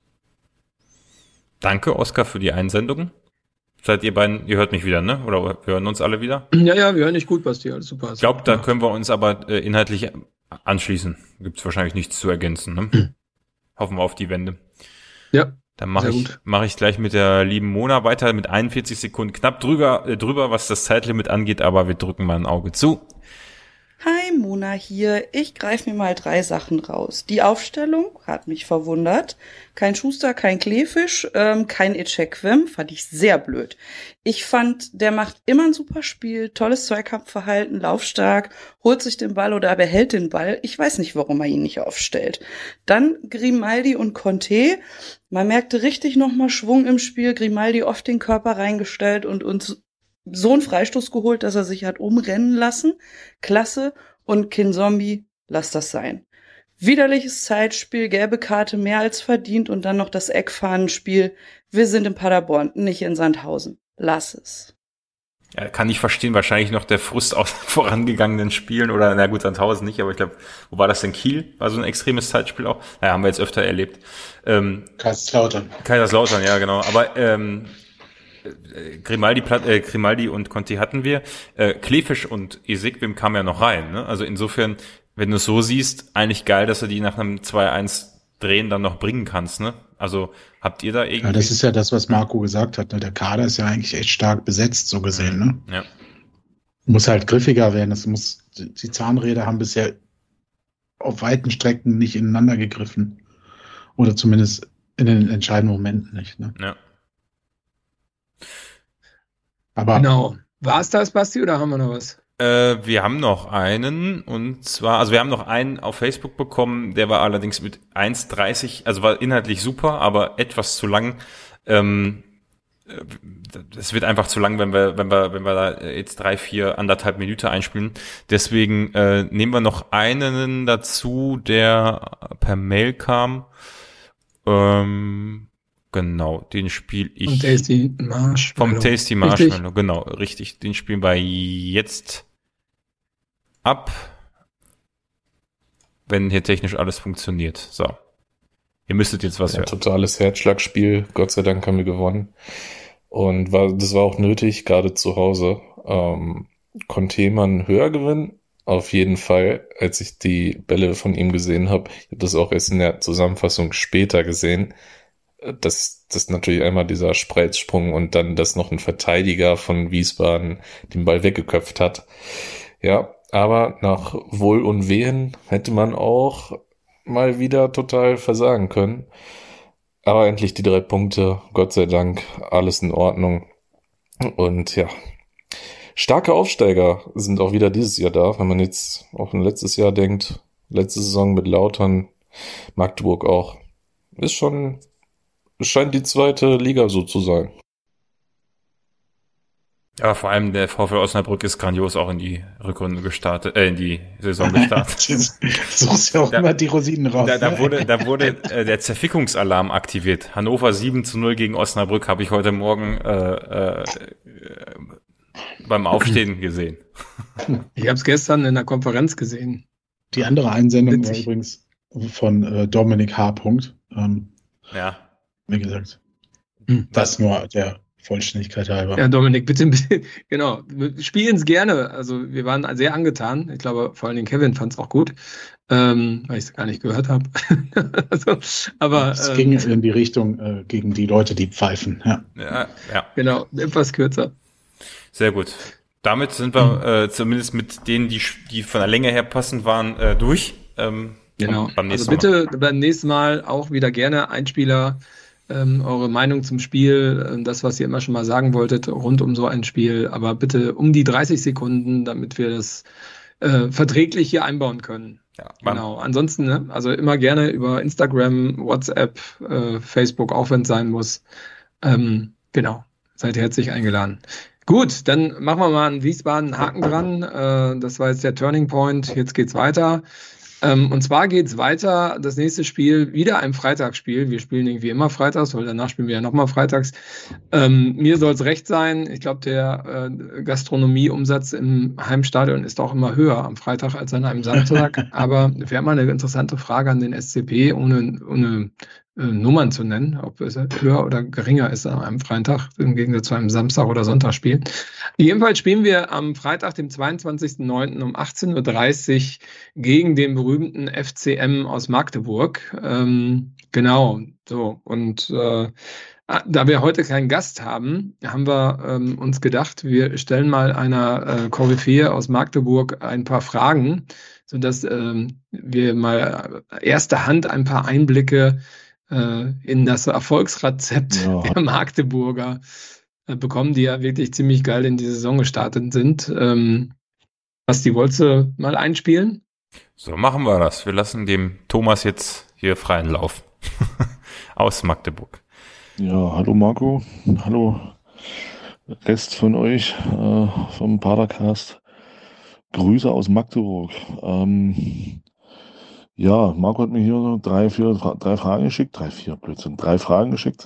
Danke, Oskar, für die Einsendung. Seid ihr beiden, ihr hört mich wieder, ne? Oder wir hören uns alle wieder? Ja, wir hören dich gut, Basti, alles super. Ich glaube, da können wir uns aber inhaltlich anschließen. Gibt es wahrscheinlich nichts zu ergänzen, ne? Hoffen wir auf die Wende. Ja. Dann mache ich gleich mit der lieben Mona weiter mit 41 Sekunden knapp drüber, was das Zeitlimit angeht, aber wir drücken mal ein Auge zu. Hi, Mona hier. Ich greife mir mal 3 Sachen raus. Die Aufstellung hat mich verwundert. Kein Schuster, kein Kleefisch, kein Echequem. Fand ich sehr blöd. Ich fand, der macht immer ein super Spiel, tolles Zweikampfverhalten, laufstark, holt sich den Ball oder behält den Ball. Ich weiß nicht, warum er ihn nicht aufstellt. Dann Grimaldi und Conte. Man merkte richtig nochmal Schwung im Spiel. Grimaldi oft den Körper reingestellt und uns so einen Freistoß geholt, dass er sich hat umrennen lassen. Klasse. Und Kinzombie, lass das sein. Widerliches Zeitspiel, gelbe Karte mehr als verdient und dann noch das Eckfahnenspiel. Wir sind in Paderborn, nicht in Sandhausen. Lass es. Ja, kann ich verstehen. Wahrscheinlich noch der Frust aus vorangegangenen Spielen oder, na gut, Sandhausen nicht, aber ich glaube, wo war das denn? Kiel? War so ein extremes Zeitspiel auch? Naja, haben wir jetzt öfter erlebt. Kaiserslautern, ja, genau. Aber Grimaldi und Conte hatten wir. Kleefisch und Ezequem kamen ja noch rein. Ne? Also insofern, wenn du es so siehst, eigentlich geil, dass du die nach einem 2:1 Drehen dann noch bringen kannst. Ne? Also habt ihr da irgendwie... Ja, das ist ja das, was Marco gesagt hat. Ne? Der Kader ist ja eigentlich echt stark besetzt, so gesehen. Ne? Ja. Muss halt griffiger werden. Die Zahnräder haben bisher auf weiten Strecken nicht ineinander gegriffen. Oder zumindest in den entscheidenden Momenten nicht. Ne? Ja. Aber genau. War es das, Basti, oder haben wir noch was? Wir haben noch einen, und zwar, also wir haben noch einen auf Facebook bekommen, der war allerdings mit 1,30, also war inhaltlich super, aber etwas zu lang. Es wird einfach zu lang, wenn wir da jetzt 3, 4, 1,5 Minuten einspielen. Deswegen nehmen wir noch einen dazu, der per Mail kam. Genau, den spiele ich. Vom Tasty Marshmallow. Vom Tasty Marshmallow, genau, richtig. Den spielen wir jetzt ab, wenn hier technisch alles funktioniert. So. Ihr müsstet jetzt was hören. Totales Herzschlagspiel. Gott sei Dank haben wir gewonnen. Und das war auch nötig, gerade zu Hause. Konnte man höher gewinnen? Auf jeden Fall, als ich die Bälle von ihm gesehen habe. Ich habe das auch erst in der Zusammenfassung später gesehen. Das natürlich einmal dieser Spreizsprung und dann, dass noch ein Verteidiger von Wiesbaden den Ball weggeköpft hat. Ja, aber nach Wohl und Wehen hätte man auch mal wieder total versagen können. Aber endlich die 3 Punkte, Gott sei Dank, alles in Ordnung. Und ja, starke Aufsteiger sind auch wieder dieses Jahr da, wenn man jetzt auch an letztes Jahr denkt. Letzte Saison mit Lautern, Magdeburg auch. Scheint die 2. Liga so zu sein. Ja, vor allem der VfL Osnabrück ist grandios auch in die Rückrunde gestartet, in die Saison gestartet. Du suchst ja auch immer die Rosinen raus. Da wurde der Zerfickungsalarm aktiviert. Hannover 7-0 gegen Osnabrück habe ich heute Morgen beim Aufstehen gesehen. Ich habe es gestern in der Konferenz gesehen. Die andere Einsendung war übrigens von Dominik H. Ja. Wie gesagt. Das nur der Vollständigkeit halber. Ja, Dominik, bitte, genau. Wir spielen es gerne. Also wir waren sehr angetan. Ich glaube, vor allem Kevin fand es auch gut, weil ich es gar nicht gehört habe. Aber es ging in die Richtung gegen die Leute, die pfeifen. Ja. Genau, etwas kürzer. Sehr gut. Damit sind wir zumindest mit denen, die von der Länge her passend waren, durch. Genau. Also bitte beim nächsten Mal auch wieder gerne Einspieler, eure Meinung zum Spiel, das, was ihr immer schon mal sagen wolltet, rund um so ein Spiel, aber bitte um die 30 Sekunden, damit wir das verträglich hier einbauen können. Ja, genau. Ansonsten, ne, also immer gerne über Instagram, WhatsApp, Facebook, auch wenn es sein muss. Genau, seid herzlich eingeladen. Gut, dann machen wir mal an Wiesbaden einen Haken dran. Das war jetzt der Turning Point. Jetzt geht's weiter. Und zwar geht's weiter, das nächste Spiel, wieder ein Freitagsspiel. Wir spielen irgendwie immer freitags, weil danach spielen wir ja nochmal freitags. Mir soll es recht sein. Ich glaube, der Gastronomieumsatz im Heimstadion ist auch immer höher am Freitag als an einem Samstag. Aber wäre mal eine interessante Frage an den SCP, ohne Nummern zu nennen, ob es höher oder geringer ist an einem Freitag im Gegensatz zu einem Samstag- oder Sonntagsspiel. Jedenfalls spielen wir am Freitag, dem 22.09. um 18:30 Uhr gegen den berühmten FCM aus Magdeburg. Genau, so. Und da wir heute keinen Gast haben, haben wir uns gedacht, wir stellen mal einer Koryphäe aus Magdeburg ein paar Fragen, sodass wir mal erster Hand ein paar Einblicke in das Erfolgsrezept der Magdeburger bekommen, die ja wirklich ziemlich geil in die Saison gestartet sind. Basti, wolltest du mal einspielen? So machen wir das. Wir lassen dem Thomas jetzt hier freien Lauf aus Magdeburg. Ja, hallo Marco, hallo Rest von euch vom Padercast. Grüße aus Magdeburg. Ja, Marco hat mir hier drei Fragen geschickt, drei Fragen geschickt,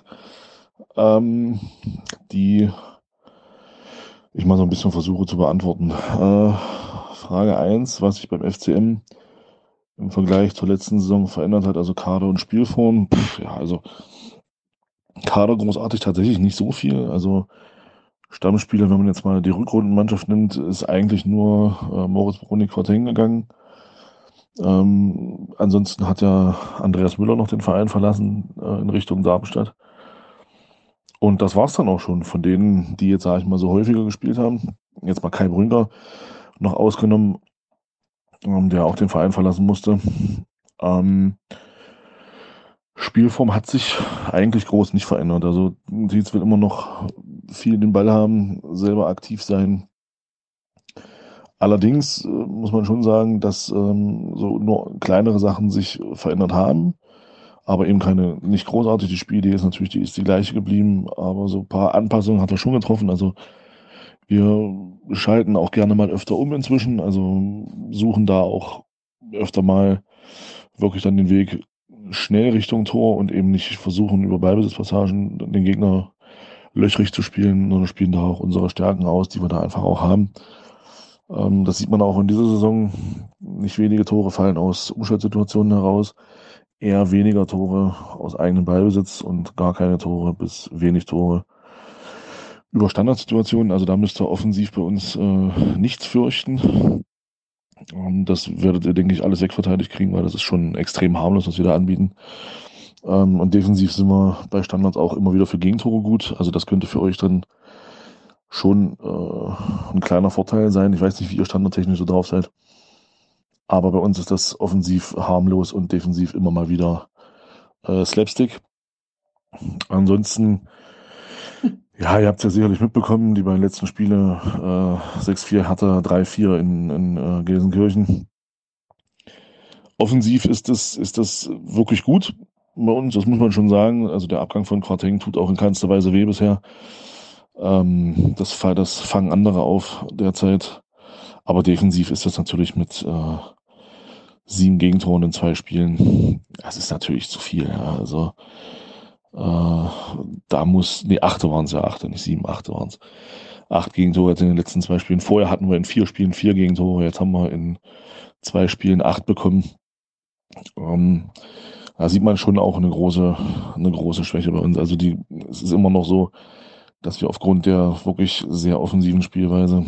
die ich mal so ein bisschen versuche zu beantworten. Frage 1, was sich beim FCM im Vergleich zur letzten Saison verändert hat, also Kader und Spielform. Also Kader großartig tatsächlich nicht so viel. Also Stammspieler, wenn man jetzt mal die Rückrundenmannschaft nimmt, ist eigentlich nur Moritz Brunnig-Fortin gegangen. Ansonsten hat ja Andreas Müller noch den Verein verlassen in Richtung Darmstadt. Und das war's dann auch schon von denen, die jetzt, sage ich mal, so häufiger gespielt haben. Jetzt mal Kai Brünker noch ausgenommen. der auch den Verein verlassen musste. Spielform hat sich eigentlich groß nicht verändert. Also Tietz will immer noch viel den Ball haben, selber aktiv sein. Allerdings muss man schon sagen, dass so nur kleinere Sachen sich verändert haben, aber eben nicht großartig. Die Spielidee ist natürlich die gleiche geblieben, aber so ein paar Anpassungen hat er schon getroffen. Also wir schalten auch gerne mal öfter um inzwischen, also suchen da auch öfter mal wirklich dann den Weg schnell Richtung Tor und eben nicht versuchen, über Ballbesitzpassagen den Gegner löchrig zu spielen, sondern spielen da auch unsere Stärken aus, die wir da einfach auch haben. Das sieht man auch in dieser Saison. Nicht wenige Tore fallen aus Umschaltsituationen heraus, eher weniger Tore aus eigenem Ballbesitz und gar keine Tore bis wenig Tore über Standardsituationen. Also da müsst ihr offensiv bei uns nichts fürchten. Das werdet ihr, denke ich, alles wegverteidigt kriegen, weil das ist schon extrem harmlos, was wir da anbieten. Und defensiv sind wir bei Standards auch immer wieder für Gegentore gut. Also das könnte für euch dann schon ein kleiner Vorteil sein. Ich weiß nicht, wie ihr standardtechnisch so drauf seid. Aber bei uns ist das offensiv harmlos und defensiv immer mal wieder Slapstick. Ansonsten, ja, ihr habt es ja sicherlich mitbekommen, die beiden letzten Spiele 6-4 Hertha, 3-4 in Gelsenkirchen. Offensiv ist das wirklich gut bei uns, das muss man schon sagen. Also der Abgang von Quarteng tut auch in keinster Weise weh bisher. Das fangen andere auf derzeit. Aber defensiv ist das natürlich mit 7 Gegentoren in 2 Spielen. Das ist natürlich zu viel. Ja. Also da 8 waren es ja, 8, nicht 7, 8 waren es. 8 Gegentore jetzt in den letzten 2 Spielen. Vorher hatten wir in 4 Spielen 4 Gegentore. Jetzt haben wir in 2 Spielen 8 bekommen. Da sieht man schon auch eine große Schwäche bei uns. Also es ist immer noch so, dass wir aufgrund der wirklich sehr offensiven Spielweise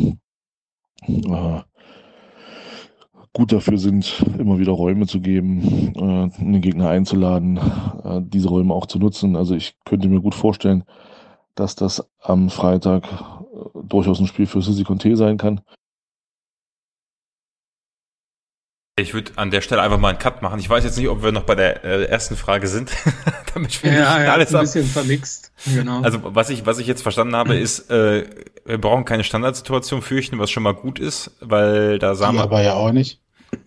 gut dafür sind, immer wieder Räume zu geben, den Gegner einzuladen, diese Räume auch zu nutzen. Also ich könnte mir gut vorstellen, dass das am Freitag durchaus ein Spiel für Sissi Conte sein kann. Ich würde an der Stelle einfach mal einen Cut machen. Ich weiß jetzt nicht, ob wir noch bei der ersten Frage sind. Damit wir alles ein bisschen vermixt. Genau. Also was ich jetzt verstanden habe, ist, wir brauchen keine Standardsituation fürchten, was schon mal gut ist, weil da sagen wir. Aber ja auch nicht.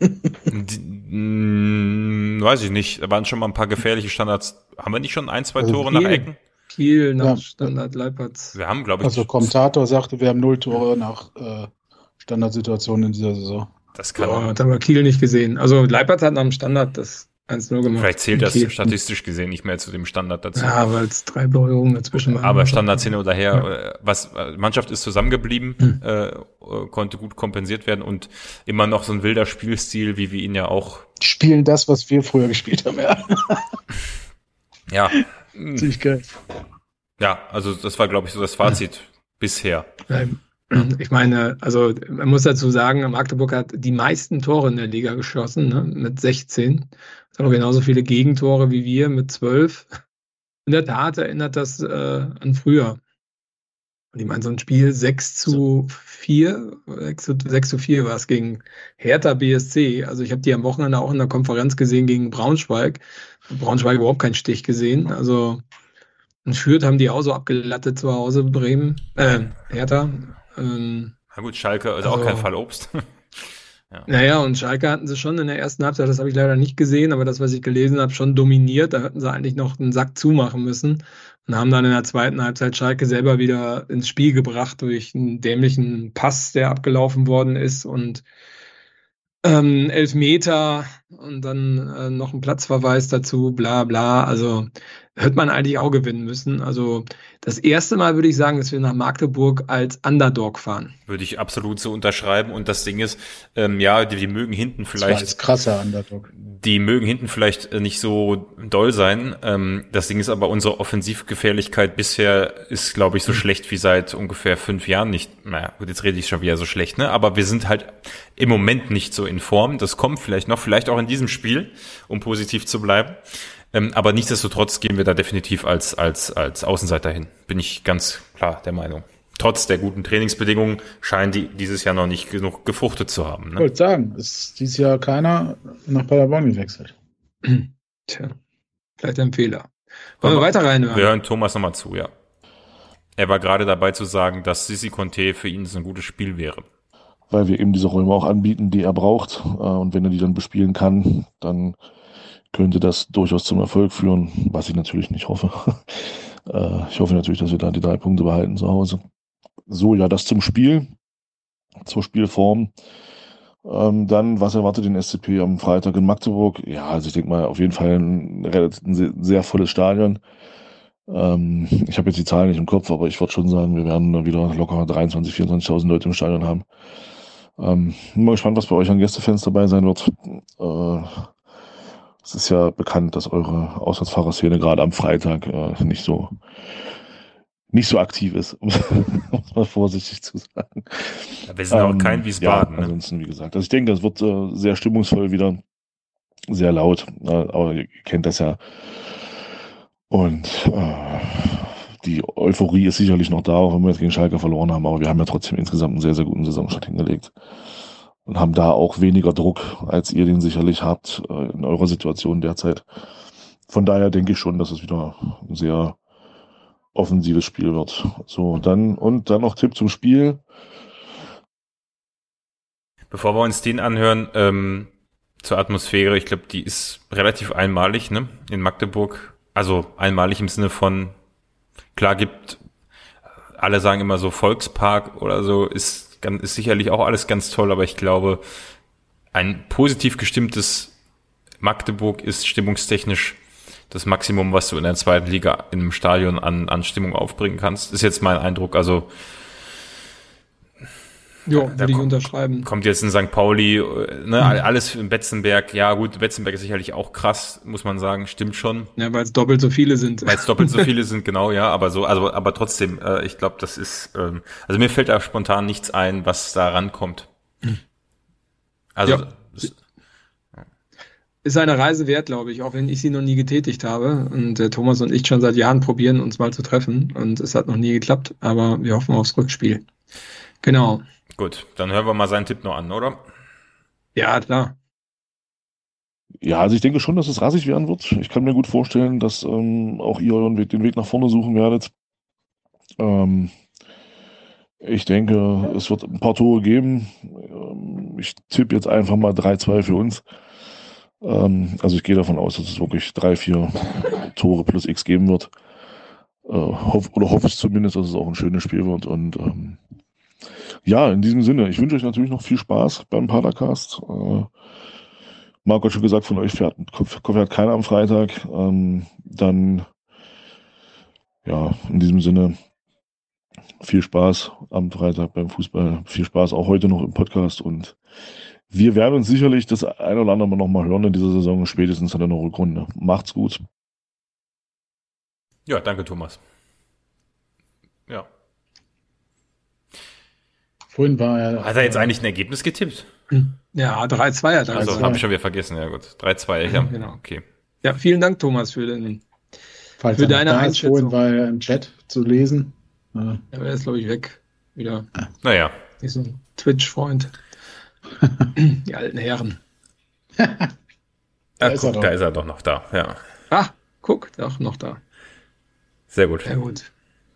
Weiß ich nicht. Da waren schon mal ein paar gefährliche Standards. Haben wir nicht schon 1, 2 Tore nach Ecken? Kiel nach Standard Leipertz. Wir haben, glaube ich. Also Kommentator sagte, wir haben 0 Tore nach Standardsituationen in dieser Saison. Das kann hat aber Kiel nicht gesehen. Also Leipertz hat nach dem Standard das 1-0 gemacht. Vielleicht zählt das statistisch gesehen nicht mehr zu dem Standard dazu. Ja, weil es 3 Berührungen dazwischen waren. Aber Standards hin oder her, Mannschaft ist zusammengeblieben, konnte gut kompensiert werden und immer noch so ein wilder Spielstil, wie wir ihn ja auch. Die spielen das, was wir früher gespielt haben, ja. Ja. Ziemlich geil. Ja, also das war, glaube ich, so das Fazit bisher. Ich meine, also man muss dazu sagen, Magdeburg hat die meisten Tore in der Liga geschossen, ne, mit 16. Aber genauso viele Gegentore wie wir mit 12. In der Tat erinnert das an früher. Und ich meine, so ein Spiel 6-4 war es gegen Hertha BSC. Also ich habe die am Wochenende auch in der Konferenz gesehen gegen Braunschweig. Braunschweig überhaupt keinen Stich gesehen. Also in Fürth haben die auch so abgelattet zu Hause, Bremen, Hertha. Na gut, Schalke ist also auch kein Fallobst. Ja. Naja, und Schalke hatten sie schon in der ersten Halbzeit, das habe ich leider nicht gesehen, aber das, was ich gelesen habe, schon dominiert. Da hätten sie eigentlich noch einen Sack zumachen müssen und haben dann in der zweiten Halbzeit Schalke selber wieder ins Spiel gebracht durch einen dämlichen Pass, der abgelaufen worden ist und 11 Meter und dann noch ein Platzverweis dazu, bla bla. Also hätte man eigentlich auch gewinnen müssen. Also das erste Mal würde ich sagen, dass wir nach Magdeburg als Underdog fahren. Würde ich absolut so unterschreiben. Und das Ding ist, die mögen hinten vielleicht. Das war ein krasser Underdog. Die mögen hinten vielleicht nicht so doll sein. Das Ding ist aber, unsere Offensivgefährlichkeit bisher ist, glaube ich, so schlecht wie seit ungefähr 5 Jahren nicht. Naja, gut, jetzt rede ich schon wieder so schlecht, ne? Aber wir sind halt im Moment nicht so in Form. Das kommt vielleicht noch, vielleicht auch in diesem Spiel, um positiv zu bleiben. Aber nichtsdestotrotz gehen wir da definitiv als Außenseiter hin. Bin ich ganz klar der Meinung. trotz der guten Trainingsbedingungen scheinen die dieses Jahr noch nicht genug gefruchtet zu haben. Ne? Ich wollte sagen, ist dieses Jahr keiner nach Paderborn gewechselt. Tja, vielleicht ein Fehler. Wollen wir weiter reinhören? Wir hören Thomas nochmal zu, ja. Er war gerade dabei zu sagen, dass Sissi Conte für ihn ein gutes Spiel wäre. Weil wir eben diese Räume auch anbieten, die er braucht. Und wenn er die dann bespielen kann, dann könnte das durchaus zum Erfolg führen, was ich natürlich nicht hoffe. Ich hoffe natürlich, dass wir da die 3 Punkte behalten zu Hause. So, ja, das zum Spiel, zur Spielform. Dann, was erwartet den SCP am Freitag in Magdeburg? Ja, also ich denke mal, auf jeden Fall ein sehr volles Stadion. Ich habe jetzt die Zahlen nicht im Kopf, aber ich würde schon sagen, wir werden da wieder locker 23.000, 24.000 Leute im Stadion haben. Bin mal gespannt, was bei euch an Gästefans dabei sein wird. Es ist ja bekannt, dass eure Auswärtsfahrerszene gerade am Freitag nicht so aktiv ist, um es mal vorsichtig zu sagen. Ja, wir sind auch kein Wiesbaden. Ja, ansonsten, wie gesagt. Also ich denke, das wird sehr stimmungsvoll wieder, sehr laut, aber ihr kennt das ja. Und die Euphorie ist sicherlich noch da, auch wenn wir jetzt gegen Schalke verloren haben, aber wir haben ja trotzdem insgesamt einen sehr, sehr guten Saisonstart hingelegt. Und haben da auch weniger Druck, als ihr den sicherlich habt in eurer Situation derzeit. Von daher denke ich schon, dass es wieder ein sehr offensives Spiel wird. So, dann noch Tipp zum Spiel. Bevor wir uns den anhören, zur Atmosphäre, ich glaube, die ist relativ einmalig, ne, in Magdeburg. Also einmalig im Sinne von, klar alle sagen immer so Volkspark oder so, ist sicherlich auch alles ganz toll, aber ich glaube, ein positiv gestimmtes Magdeburg ist stimmungstechnisch das Maximum, was du in der zweiten Liga in einem Stadion an Stimmung aufbringen kannst. Ist jetzt mein Eindruck. Also ja, würde ich unterschreiben. Kommt jetzt in St. Pauli, ne, alles in Betzenberg. Ja gut, Betzenberg ist sicherlich auch krass, muss man sagen, stimmt schon. Ja, weil es doppelt so viele sind. Weil es doppelt so viele sind, genau, ja, aber trotzdem, ich glaube, das ist, also mir fällt da spontan nichts ein, was da rankommt. Also ja. Ist eine Reise wert, glaube ich, auch wenn ich sie noch nie getätigt habe. Und Thomas und ich schon seit Jahren probieren, uns mal zu treffen. Und es hat noch nie geklappt, aber wir hoffen aufs Rückspiel. Genau. Gut, dann hören wir mal seinen Tipp noch an, oder? Ja, klar. Ja, also ich denke schon, dass es rassig werden wird. Ich kann mir gut vorstellen, dass auch ihr den Weg nach vorne suchen werdet. Ich denke, es wird ein paar Tore geben. Ich tippe jetzt einfach mal 3-2 für uns. Also ich gehe davon aus, dass es wirklich 3-4 Tore plus X geben wird. Hoffe ich zumindest, dass es auch ein schönes Spiel wird. Und ja, in diesem Sinne, ich wünsche euch natürlich noch viel Spaß beim Padercast. Marco hat schon gesagt, von euch fährt keiner am Freitag. Dann, ja, in diesem Sinne, viel Spaß am Freitag beim Fußball. Viel Spaß auch heute noch im Podcast. Und wir werden uns sicherlich das ein oder andere Mal noch mal hören in dieser Saison, spätestens in der Rückrunde. Macht's gut. Ja, danke, Thomas. Ja. Vorhin war er. Hat er jetzt eigentlich ein Ergebnis getippt? Ja, 3-2 hat er. Also habe ich schon wieder vergessen, ja gut. 3-2, ja. Genau. Okay. Ja, vielen Dank, Thomas, für deine Einschätzung. Vorhin war er im Chat zu lesen. Ja, er ist, glaube ich, weg. Wieder. Naja. Nicht so ein Twitch-Freund. Die alten Herren. Da ist er doch noch da, ja. Ah, guck, doch noch da. Sehr gut. Sehr gut.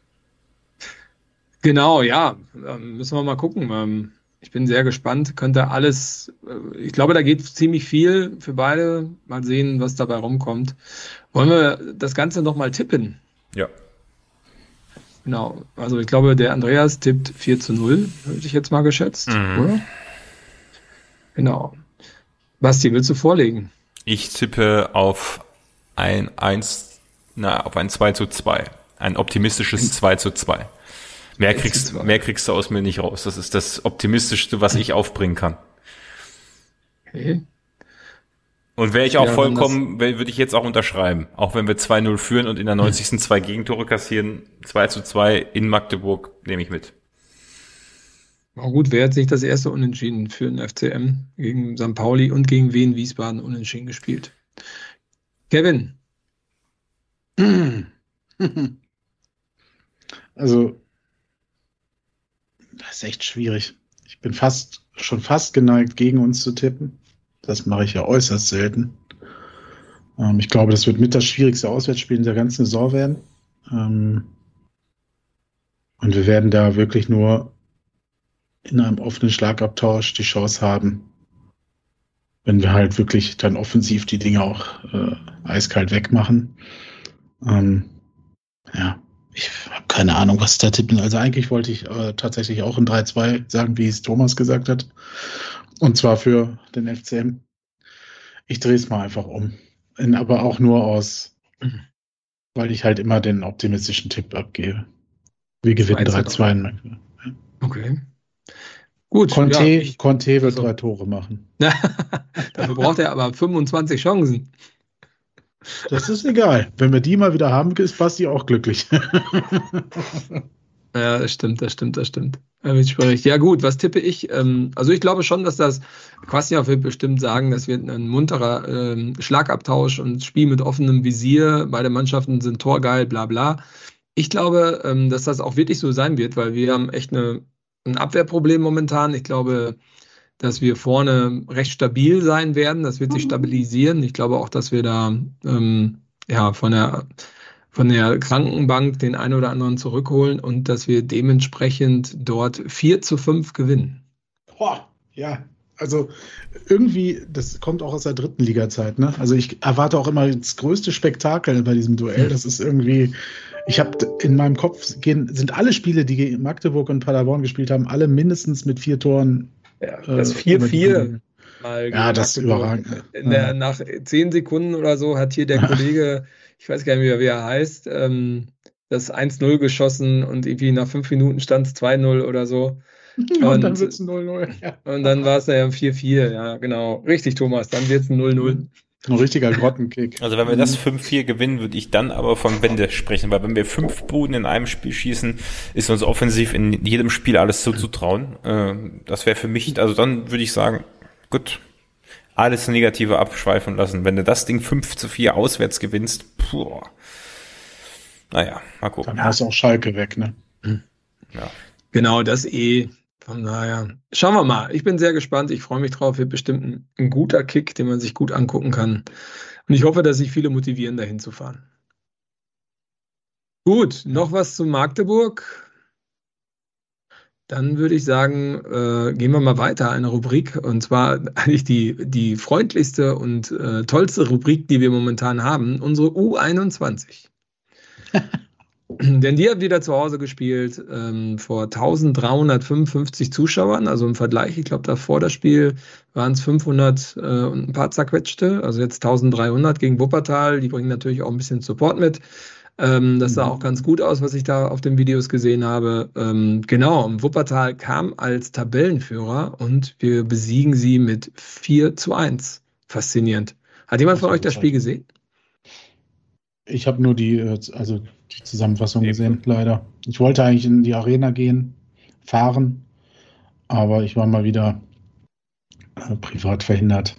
Genau, ja, müssen wir mal gucken. Ich bin sehr gespannt. Könnte alles, ich glaube, da geht ziemlich viel für beide. Mal sehen, was dabei rumkommt. Wollen wir das Ganze nochmal tippen? Ja. Genau, also ich glaube, der Andreas tippt 4-0, hätte ich jetzt mal geschätzt, oder? Genau. Basti, willst du vorlegen? Ich tippe auf ein 2-2. Ein optimistisches 2-2. Mehr kriegst du aus mir nicht raus. Das ist das Optimistischste, was ich aufbringen kann. Okay. Und wäre ich auch vollkommen, würde ich jetzt auch unterschreiben. Auch wenn wir 2-0 führen und in der 90. 2 Gegentore kassieren, 2-2 in Magdeburg, nehme ich mit. Oh gut, wäre jetzt nicht das erste Unentschieden für den FCM gegen St. Pauli und gegen Wien Wiesbaden unentschieden gespielt. Kevin. Also Das ist echt schwierig. Ich bin schon fast geneigt, gegen uns zu tippen. Das mache ich ja äußerst selten. Ich glaube, das wird mit das schwierigste Auswärtsspiel in der ganzen Saison werden. Und wir werden da wirklich nur in einem offenen Schlagabtausch die Chance haben, wenn wir halt wirklich dann offensiv die Dinge auch eiskalt wegmachen. Ja, ich habe keine Ahnung, was da tippen. Also eigentlich wollte ich tatsächlich auch ein 3-2 sagen, wie es Thomas gesagt hat. Und zwar für den FCM. Ich drehe es mal einfach um. Aber auch nur weil ich halt immer den optimistischen Tipp abgebe. Wir gewinnen 3-2. Okay. Gut. Conte wird 3 Tore machen. Dafür braucht er aber 25 Chancen. Das ist egal. Wenn wir die mal wieder haben, ist Basti auch glücklich. Ja, das stimmt. Ja gut, was tippe ich? Also ich glaube schon, dass das, Kwasniok wird bestimmt sagen, das wird ein munterer Schlagabtausch und Spiel mit offenem Visier. Beide Mannschaften sind torgeil, bla bla. Ich glaube, dass das auch wirklich so sein wird, weil wir haben echt ein Abwehrproblem momentan. Ich glaube, dass wir vorne recht stabil sein werden. Das wird sich stabilisieren. Ich glaube auch, dass wir da von der Krankenbank den einen oder anderen zurückholen und dass wir dementsprechend dort 4-5 gewinnen. Boah, ja, also irgendwie, das kommt auch aus der 3. Liga-Zeit, ne? Also ich erwarte auch immer das größte Spektakel bei diesem Duell. Das ist irgendwie, ich habe in meinem Kopf sind alle Spiele, die gegen Magdeburg und Paderborn gespielt haben, alle mindestens mit 4 Toren. Ja, das 4-4. Ja, das ist überragend. Nach 10 Sekunden oder so hat hier der Kollege, ich weiß gar nicht mehr, wie er heißt, das 1-0 geschossen und irgendwie nach 5 Minuten stand es 2-0 oder so. Und dann wird es 0-0. Ja. Und dann war es ja 4-4, ja, genau. Richtig, Thomas, dann wird es 0-0. Ein richtiger Grottenkick. Also wenn wir das 5-4 gewinnen, würde ich dann aber von Wende sprechen, weil wenn wir 5 Buden in einem Spiel schießen, ist uns offensiv in jedem Spiel alles zuzutrauen. Das wäre für mich, also dann würde ich sagen, gut, alles Negative abschweifen lassen. Wenn du das Ding 5-4 auswärts gewinnst, naja, mal gucken. Dann hast du auch Schalke weg, ne? Ja. Genau, das Von daher, schauen wir mal. Ich bin sehr gespannt. Ich freue mich drauf. Wird bestimmt ein guter Kick, den man sich gut angucken kann. Und ich hoffe, dass sich viele motivieren, dahin zu fahren. Gut, noch was zu Magdeburg. Dann würde ich sagen, gehen wir mal weiter. Eine Rubrik, und zwar eigentlich die freundlichste und tollste Rubrik, die wir momentan haben. Unsere U21. Denn die hat wieder zu Hause gespielt vor 1355 Zuschauern, also im Vergleich, ich glaube, davor das Spiel waren es 500 und ein paar zerquetschte, also jetzt 1300 gegen Wuppertal, die bringen natürlich auch ein bisschen Support mit. Das sah auch ganz gut aus, was ich da auf den Videos gesehen habe. Genau, Wuppertal kam als Tabellenführer und wir besiegen sie mit 4-1. Faszinierend. Hat jemand von euch das Spiel gesehen? Ich habe nur die Zusammenfassung gesehen, leider. Ich wollte eigentlich in die Arena fahren, aber ich war mal wieder privat verhindert.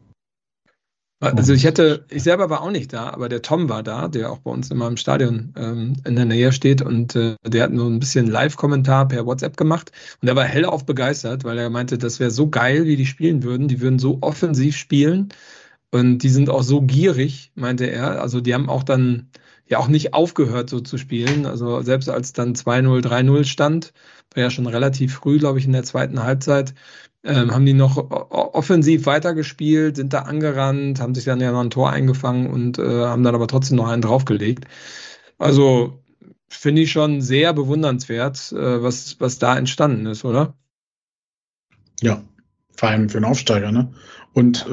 Also ich selber war auch nicht da, aber der Tom war da, der auch bei uns immer im Stadion in der Nähe steht und der hat nur ein bisschen Live-Kommentar per WhatsApp gemacht und er war hellauf begeistert, weil er meinte, das wäre so geil, wie die spielen würden. Die würden so offensiv spielen. Und die sind auch so gierig, meinte er. Also die haben auch dann ja auch nicht aufgehört, so zu spielen. Also selbst als dann 2-0, 3-0 stand, war ja schon relativ früh, glaube ich, in der zweiten Halbzeit, haben die noch offensiv weitergespielt, sind da angerannt, haben sich dann ja noch ein Tor eingefangen und haben dann aber trotzdem noch einen draufgelegt. Also finde ich schon sehr bewundernswert, was da entstanden ist, oder? Ja, vor allem für einen Aufsteiger, ne? Und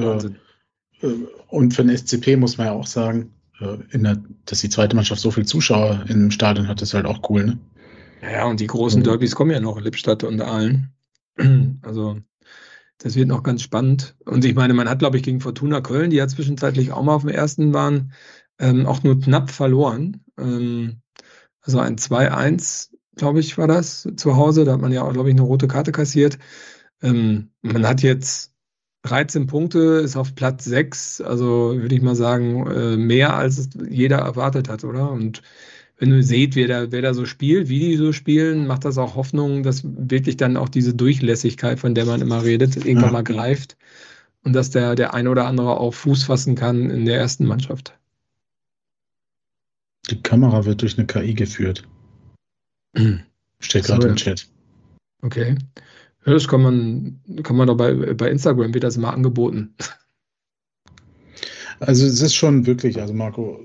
für den SCP muss man ja auch sagen, dass die zweite Mannschaft so viele Zuschauer im Stadion hat, ist halt auch cool, ne? Ja, und die großen Derbys kommen ja noch, Lippstadt und Aalen. Also, das wird noch ganz spannend. Und ich meine, man hat, glaube ich, gegen Fortuna Köln, die ja zwischenzeitlich auch mal auf dem ersten waren, auch nur knapp verloren. Also ein 2-1, glaube ich, war das zu Hause. Da hat man ja auch, glaube ich, eine rote Karte kassiert. Man hat jetzt 13 Punkte, ist auf Platz 6, also würde ich mal sagen, mehr als es jeder erwartet hat, oder? Und wenn du seht, wer da so spielt, wie die so spielen, macht das auch Hoffnung, dass wirklich dann auch diese Durchlässigkeit, von der man immer redet, irgendwann mal greift und dass der ein oder andere auch Fuß fassen kann in der ersten Mannschaft. Die Kamera wird durch eine KI geführt. Steht gerade im Chat. Okay. Ja, das kann man doch bei Instagram, wird das immer angeboten. Also es ist schon wirklich, also Marco,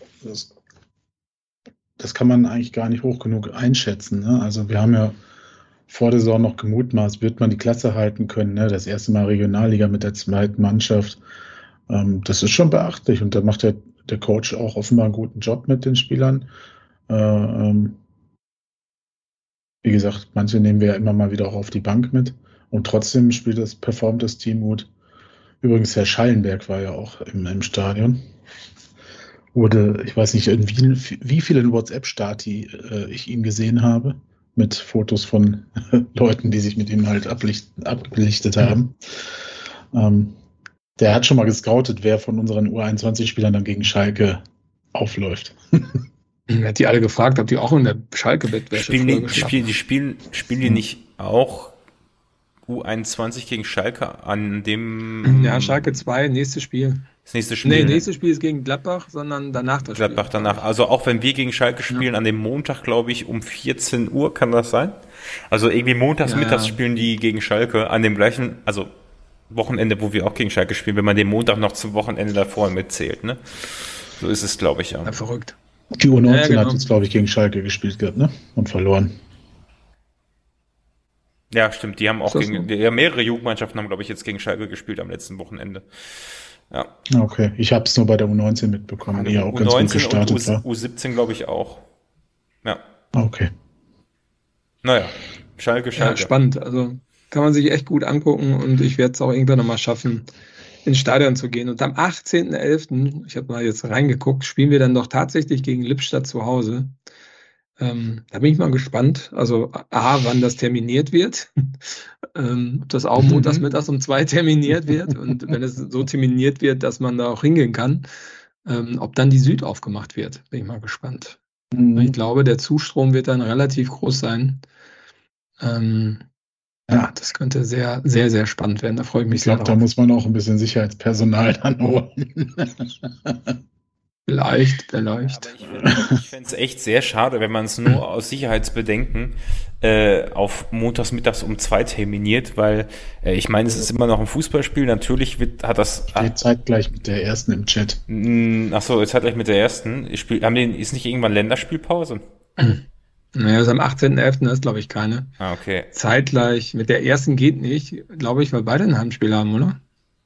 das kann man eigentlich gar nicht hoch genug einschätzen. Ne? Also wir haben ja vor der Saison noch gemutmaßt, wird man die Klasse halten können. Ne? Das erste Mal Regionalliga mit der zweiten Mannschaft. Das ist schon beachtlich und da macht der Coach auch offenbar einen guten Job mit den Spielern. Wie gesagt, manche nehmen wir ja immer mal wieder auch auf die Bank mit und trotzdem performt das Team gut. Übrigens, Herr Schallenberg war ja auch im Stadion. Ich weiß nicht, wie vielen WhatsApp-Stati ich ihn gesehen habe, mit Fotos von Leuten, die sich mit ihm halt abgelichtet haben. Der hat schon mal gescoutet, wer von unseren U21-Spielern dann gegen Schalke aufläuft. Er hat die alle gefragt, ob die auch in der Schalke-Bettwäsche spielen die nicht auch U21 gegen Schalke an dem... Ja, Schalke 2, nächstes Spiel. Das nächste Spiel? Nee, nächstes Spiel ist gegen Gladbach, sondern danach das Spiel. Gladbach danach. Also auch wenn wir gegen Schalke spielen, an dem Montag, glaube ich, um 14 Uhr, kann das sein? Also irgendwie mittags spielen die gegen Schalke an dem gleichen, also Wochenende, wo wir auch gegen Schalke spielen, wenn man den Montag noch zum Wochenende davor mitzählt, ne? So ist es, glaube ich, ja. Verrückt. Die U19 hat jetzt, glaube ich, gegen Schalke gespielt gehabt, ne? Und verloren. Ja, stimmt. Die haben auch mehrere Jugendmannschaften haben, glaube ich, jetzt gegen Schalke gespielt am letzten Wochenende. Ja. Okay, ich habe es nur bei der U19 mitbekommen, die ja auch ganz gut gestartet war. U17, glaube ich, auch. Ja. Okay. Naja, Schalke. Ja, spannend. Also kann man sich echt gut angucken und ich werde es auch irgendwann nochmal schaffen, ins Stadion zu gehen. Und am 18.11., ich habe mal jetzt reingeguckt, spielen wir dann doch tatsächlich gegen Lippstadt zu Hause. Da bin ich mal gespannt. Also wann das terminiert wird. Ob das auch montags mittags um 2 terminiert wird. Und wenn es so terminiert wird, dass man da auch hingehen kann, ob dann die Süd aufgemacht wird. Bin ich mal gespannt. Ich glaube, der Zustrom wird dann relativ groß sein. Ja, das könnte sehr, sehr, sehr spannend werden. Da freue ich mich sehr drauf. Da muss man auch ein bisschen Sicherheitspersonal dann holen. Vielleicht. Aber ich fände es echt sehr schade, wenn man es nur aus Sicherheitsbedenken auf montags mittags um 2 terminiert, weil ich meine, es ist immer noch ein Fußballspiel. Natürlich hat das... Steht zeitgleich mit der ersten im Chat. Achso, zeitgleich mit der ersten. Ist nicht irgendwann Länderspielpause? Naja, das am 18.11. ist, glaube ich, keine. Okay. Zeitgleich mit der ersten geht nicht, glaube ich, weil beide ein Heimspiel haben, oder?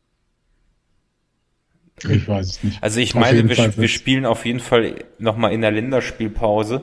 Ich weiß es nicht. Also ich meine, wir spielen auf jeden Fall nochmal in der Länderspielpause.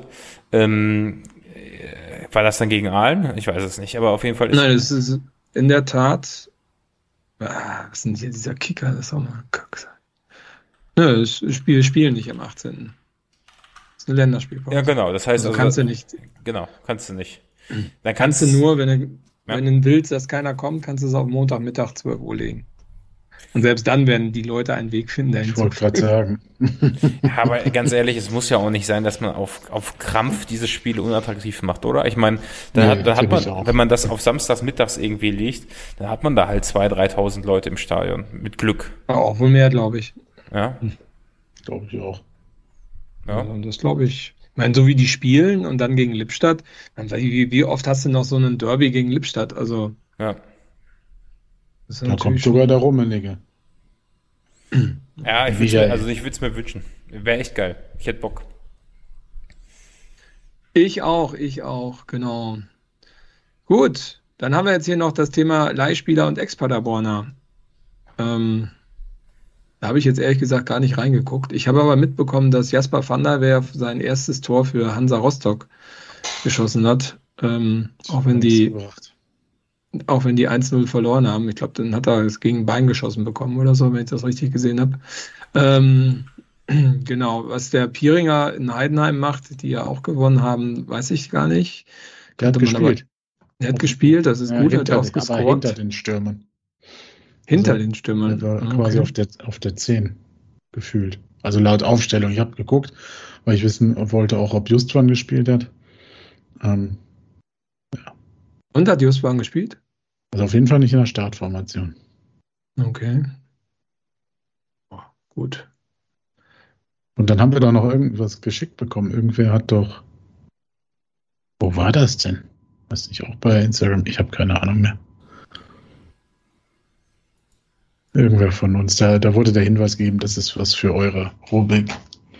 War das dann gegen Aalen? Ich weiß es nicht, aber auf jeden Fall Nein, das ist in der Tat... was ist denn hier dieser Kicker? Das ist auch mal Kack. Nö, wir spielen nicht am 18. Das ist eine Länderspielpause. Ja, genau. Das heißt, also kannst du nicht. Genau, kannst du nicht. Dann kannst du nur, wenn du willst, dass keiner kommt, kannst du es auf Montagmittag 12 Uhr legen. Und selbst dann werden die Leute einen Weg finden, dahin zu gehen. Ich wollte gerade sagen. Ja, aber ganz ehrlich, es muss ja auch nicht sein, dass man auf Krampf diese Spiele unattraktiv macht, oder? Ich meine, dann hat man, wenn man das auf samstags mittags irgendwie legt, dann hat man da halt 2.000, 3.000 Leute im Stadion. Mit Glück. Auch wohl mehr, glaube ich. Ja. Glaube ich auch. Ja. Also das glaube ich. Ich meine, so wie die spielen und dann gegen Lippstadt, wie oft hast du noch so einen Derby gegen Lippstadt? Also. Ja. Da kommt sogar der Rummenigge. Ja, ich würde es mir wünschen. Wäre echt geil. Ich hätte Bock. Ich auch, genau. Gut, dann haben wir jetzt hier noch das Thema Leihspieler und Ex-Paderborner. Da habe ich jetzt ehrlich gesagt gar nicht reingeguckt. Ich habe aber mitbekommen, dass Jasper van der Werf sein erstes Tor für Hansa Rostock geschossen hat. Auch wenn die 1-0 verloren haben. Ich glaube, dann hat er es gegen Bein geschossen bekommen oder so, wenn ich das richtig gesehen habe. Genau, was der Pieringer in Heidenheim macht, die ja auch gewonnen haben, weiß ich gar nicht. Der hat gespielt. Er hat gespielt, das ist gut, hat er auch gescored. Hinter den Stürmern. Hinter den Stürmern. Der war quasi auf der 10 gefühlt. Also laut Aufstellung. Ich habe geguckt, weil ich wissen wollte auch, ob Justwan gespielt hat. Ja. Und hat Justwan gespielt? Also auf jeden Fall nicht in der Startformation. Okay. Oh, gut. Und dann haben wir doch noch irgendwas geschickt bekommen. Irgendwer hat doch... Wo war das denn? Weiß nicht, auch bei Instagram? Ich habe keine Ahnung mehr. Irgendwer von uns. Da wurde der Hinweis gegeben, das ist was für eure Rubrik.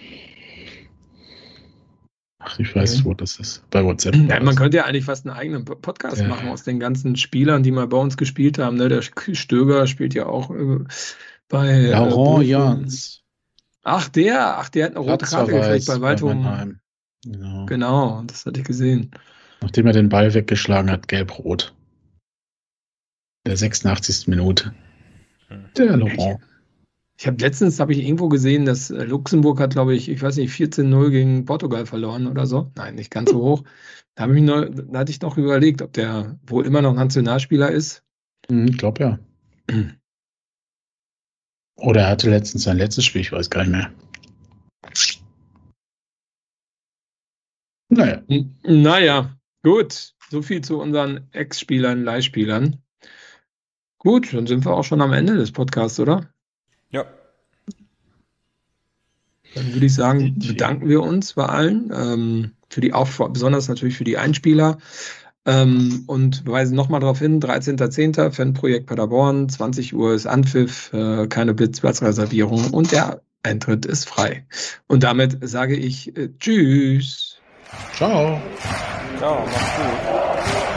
Ach, ich weiß, wo das ist. Bei WhatsApp. Ja, man könnte ja eigentlich fast einen eigenen Podcast machen aus den ganzen Spielern, die mal bei uns gespielt haben. Ne? Der Stöger spielt ja auch bei Laurent Jans. Ach, der hat eine rote Karte gekriegt bei Waldhof. Genau, das hatte ich gesehen. Nachdem er den Ball weggeschlagen hat, gelb-rot. Der 86. Minute. Der Laurent. Ich habe letztens irgendwo gesehen, dass Luxemburg hat, glaube ich weiß nicht, 14-0 gegen Portugal verloren oder so. Nein, nicht ganz so hoch. Da hatte ich noch überlegt, ob der wohl immer noch Nationalspieler ist. Ich glaube ja. Oder er hatte letztens sein letztes Spiel, ich weiß gar nicht mehr. Naja, gut. So viel zu unseren Ex-Spielern, Leihspielern. Gut, dann sind wir auch schon am Ende des Podcasts, oder? Ja. Dann würde ich sagen, bedanken wir uns bei allen, besonders natürlich für die Einspieler, und wir weisen nochmal darauf hin, 13.10. Fanprojekt Paderborn, 20 Uhr ist Anpfiff, keine Blitzplatzreservierung und der Eintritt ist frei. Und damit sage ich Tschüss. Ciao. Ciao, mach's gut.